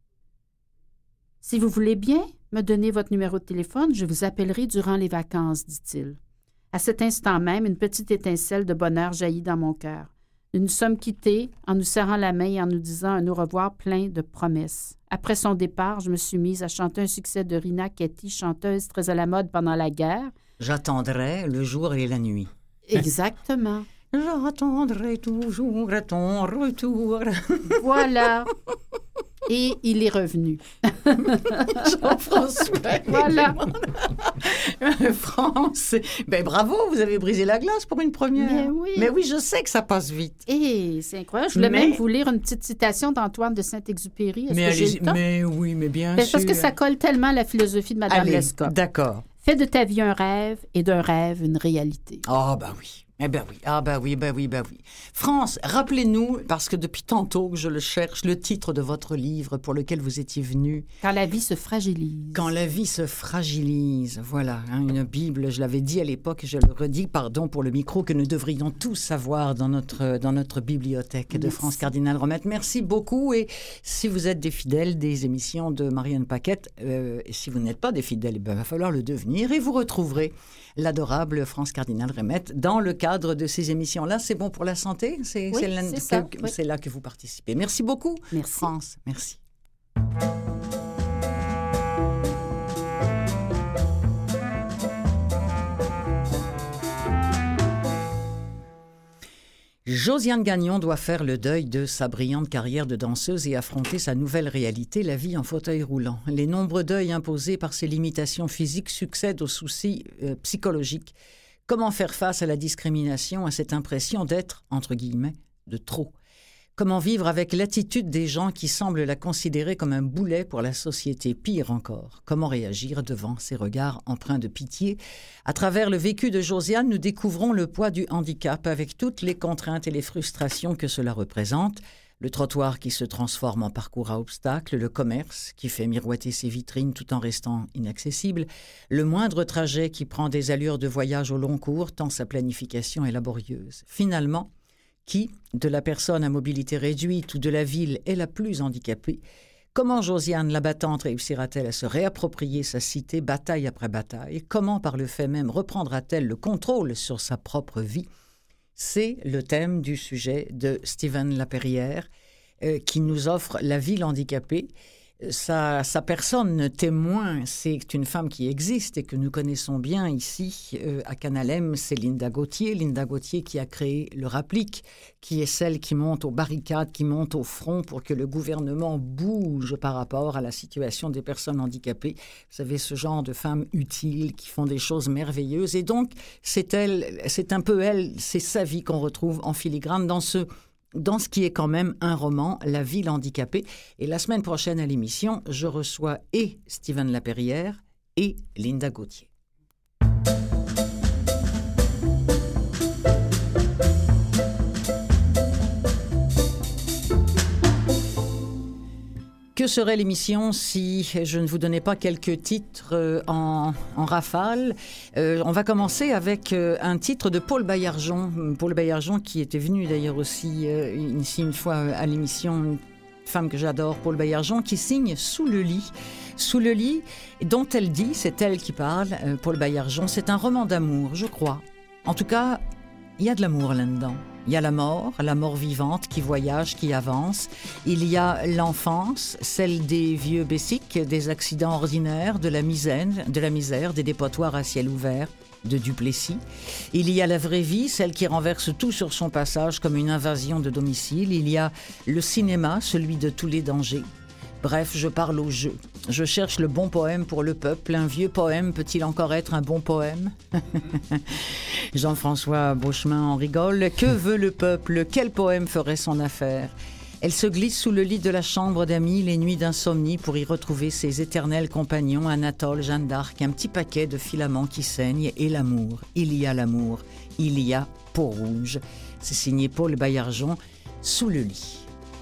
Si vous voulez bien me donner votre numéro de téléphone, je vous appellerai durant les vacances, dit-il. À cet instant même, une petite étincelle de bonheur jaillit dans mon cœur. Nous nous sommes quittés en nous serrant la main et en nous disant un au revoir plein de promesses. Après son départ, je me suis mise à chanter un succès de Rina Ketty, chanteuse très à la mode pendant la guerre. J'attendrai le jour et la nuit. Exactement. J'attendrai toujours ton retour. Voilà. Et il est revenu. Jean-François. Voilà. France. Ben bravo, vous avez brisé la glace pour une première. Mais oui. Mais oui, je sais que ça passe vite. Et c'est incroyable. Je voulais mais... même vous lire une petite citation d'Antoine de Saint-Exupéry. Est-ce mais, que j'ai le temps? Mais oui, mais bien ben, sûr. Parce que ça colle tellement à la philosophie de Mme Lescott. D'accord. Fais de ta vie un rêve et d'un rêve une réalité. Ah, ben oui. Eh ben oui, ah ben oui, ben oui, ben oui. France, rappelez-nous, parce que depuis tantôt que je le cherche, le titre de votre livre pour lequel vous étiez venu. Quand la vie se fragilise. Quand la vie se fragilise, voilà, hein, une Bible, je l'avais dit à l'époque, je le redis, pardon pour le micro, que nous devrions tous savoir dans notre, dans notre bibliothèque de France Cardinal Remette. Merci beaucoup, et si vous êtes des fidèles des émissions de Marianne Paquette, euh, et si vous n'êtes pas des fidèles, il va falloir le devenir, et vous retrouverez l'adorable France Cardinal Remette dans le cadre de ces émissions-là. C'est bon pour la santé? C'est, oui, c'est, là, c'est, ça, que, oui. c'est là que vous participez. Merci beaucoup, Merci. France. Merci. Josiane Gagnon doit faire le deuil de sa brillante carrière de danseuse et affronter sa nouvelle réalité, la vie en fauteuil roulant. Les nombreux deuils imposés par ses limitations physiques succèdent aux soucis euh, psychologiques. Comment faire face à la discrimination, à cette impression d'être, entre guillemets, de trop? Comment vivre avec l'attitude des gens qui semblent la considérer comme un boulet pour la société? Pire encore, comment réagir devant ces regards empreints de pitié? À travers le vécu de Josiane, nous découvrons le poids du handicap avec toutes les contraintes et les frustrations que cela représente. Le trottoir qui se transforme en parcours à obstacles, le commerce qui fait miroiter ses vitrines tout en restant inaccessible, le moindre trajet qui prend des allures de voyage au long cours tant sa planification est laborieuse. Finalement, qui, de la personne à mobilité réduite ou de la ville, est la plus handicapée? Comment Josiane la battante réussira-t-elle à se réapproprier sa cité bataille après bataille? Comment, par le fait même, reprendra-t-elle le contrôle sur sa propre vie? C'est le thème du sujet de Steven Laperrière, euh, qui nous offre La ville handicapée. Sa, sa personne témoin, c'est une femme qui existe et que nous connaissons bien ici euh, à Canalem, c'est Linda Gauthier. Linda Gauthier qui a créé le Rapplique, qui est celle qui monte aux barricades, qui monte au front pour que le gouvernement bouge par rapport à la situation des personnes handicapées. Vous savez, ce genre de femmes utiles qui font des choses merveilleuses. Et donc, c'est elle, c'est un peu elle, c'est sa vie qu'on retrouve en filigrane dans ce dans ce qui est quand même un roman, La ville handicapée. Et la semaine prochaine à l'émission, je reçois et Steven Laperrière et Linda Gauthier. Que serait l'émission si je ne vous donnais pas quelques titres euh, en, en rafale? euh, On va commencer avec euh, un titre de Paul Baillargeon. Paul Baillargeon qui était venu d'ailleurs aussi euh, ici une fois à l'émission, une femme que j'adore, Paul Baillargeon, qui signe Sous le lit. Sous le lit, dont elle dit, c'est elle qui parle, euh, Paul Baillargeon, c'est un roman d'amour, je crois. En tout cas, il y a de l'amour là-dedans. Il y a la mort, la mort vivante qui voyage, qui avance. Il y a l'enfance, celle des vieux Bessiques, des accidents ordinaires, de la misère, de la misère, des dépotoirs à ciel ouvert, de Duplessis. Il y a la vraie vie, celle qui renverse tout sur son passage comme une invasion de domicile. Il y a le cinéma, celui de tous les dangers. Bref, je parle au jeu. Je cherche le bon poème pour le peuple. Un vieux poème peut-il encore être un bon poème? Jean-François Beauchemin en rigole. Que veut le peuple? Quel poème ferait son affaire? Elle se glisse sous le lit de la chambre d'amis les nuits d'insomnie pour y retrouver ses éternels compagnons, Anatole, Jeanne d'Arc, un petit paquet de filaments qui saignent et l'amour. Il y a l'amour. Il y a Peau-Rouge. C'est signé Paul Baillargeon, Sous le lit.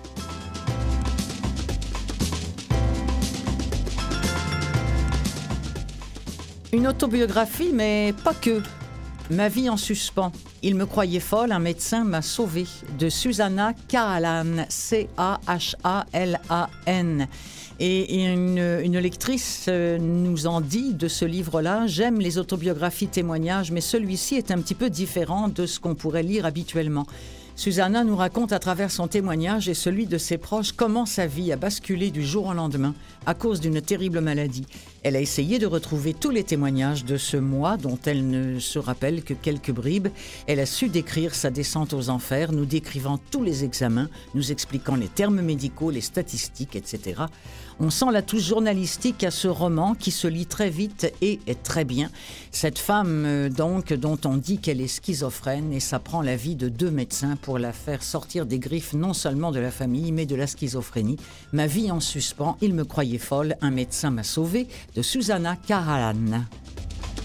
Une autobiographie, mais pas que. Ma vie en suspens. Il me croyait folle, un médecin m'a sauvée. De Susanna Cahalan, C A H A L A N. Et une, une lectrice nous en dit de ce livre-là, j'aime les autobiographies témoignages, mais celui-ci est un petit peu différent de ce qu'on pourrait lire habituellement. Susanna nous raconte à travers son témoignage et celui de ses proches comment sa vie a basculé du jour au lendemain à cause d'une terrible maladie. Elle a essayé de retrouver tous les témoignages de ce mois dont elle ne se rappelle que quelques bribes. Elle a su décrire sa descente aux enfers, nous décrivant tous les examens, nous expliquant les termes médicaux, les statistiques, et cetera. On sent la touche journalistique à ce roman qui se lit très vite et est très bien. Cette femme, euh, donc, dont on dit qu'elle est schizophrène et ça prend la vie de deux médecins pour la faire sortir des griffes non seulement de la famille, mais de la schizophrénie. Ma vie en suspens, il me croyait folle, un médecin m'a sauvée, de Susanna Cahalan.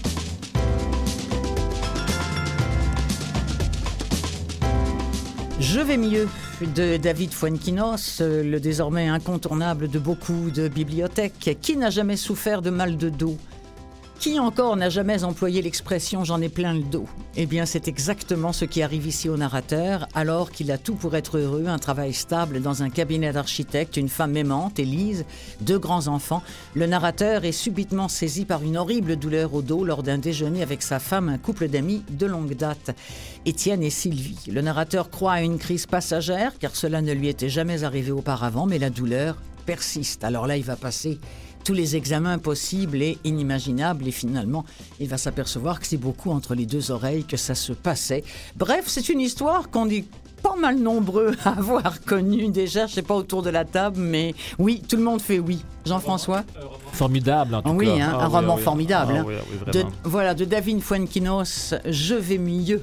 Je vais mieux de David Fuenquinos, le désormais incontournable de beaucoup de bibliothèques. Qui n'a jamais souffert de mal de dos? Qui encore n'a jamais employé l'expression « j'en ai plein le dos » ? Eh bien, c'est exactement ce qui arrive ici au narrateur, alors qu'il a tout pour être heureux, un travail stable dans un cabinet d'architecte, une femme aimante, Élise, deux grands-enfants. Le narrateur est subitement saisi par une horrible douleur au dos lors d'un déjeuner avec sa femme, un couple d'amis de longue date, Étienne et Sylvie. Le narrateur croit à une crise passagère, car cela ne lui était jamais arrivé auparavant, mais la douleur persiste. Alors là, il va passer tous les examens possibles et inimaginables et finalement, il va s'apercevoir que c'est beaucoup entre les deux oreilles que ça se passait. Bref, c'est une histoire qu'on est pas mal nombreux à avoir connue déjà, je sais pas autour de la table, mais oui, tout le monde fait oui. Jean-François ? Formidable, en tout oui, cas. Hein, ah, un oui, roman oui. formidable. Ah, hein. oui, oui, de, voilà, de David Fuenquinos, Je vais mieux.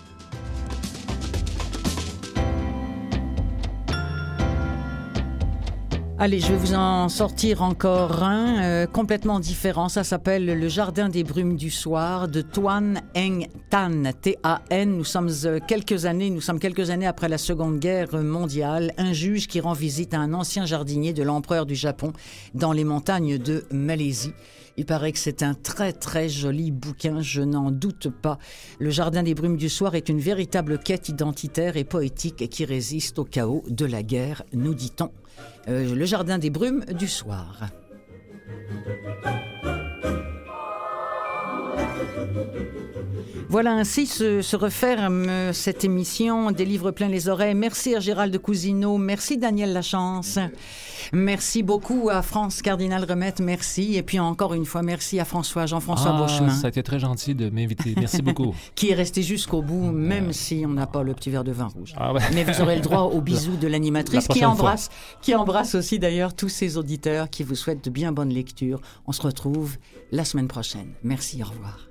Allez, je vais vous en sortir encore un, euh, complètement différent. Ça s'appelle Le Jardin des brumes du soir de Tuan Eng Tan, T A N. Nous sommes euh, quelques années, nous sommes quelques années après la Seconde Guerre mondiale. Un juge qui rend visite à un ancien jardinier de l'empereur du Japon dans les montagnes de Malaisie. Il paraît que c'est un très, très joli bouquin, je n'en doute pas. Le Jardin des brumes du soir est une véritable quête identitaire et poétique qui résiste au chaos de la guerre, nous dit-on. Euh, le Jardin des brumes du soir. Voilà, ainsi se, se referme cette émission des livres plein les oreilles. Merci à Gérald Cousineau, merci Daniel Lachance, merci beaucoup à France Cardinal Remette, merci. Et puis encore une fois, merci à François, Jean-François ah, Beauchemin. Ça a été très gentil de m'inviter. Merci beaucoup. Qui est resté jusqu'au bout, même euh... si on n'a pas le petit verre de vin rouge. Ah ouais. Mais vous aurez le droit au bisou de l'animatrice qui embrasse, qui embrasse aussi d'ailleurs tous ses auditeurs, qui vous souhaitent de bien bonnes lectures. On se retrouve la semaine prochaine. Merci, au revoir.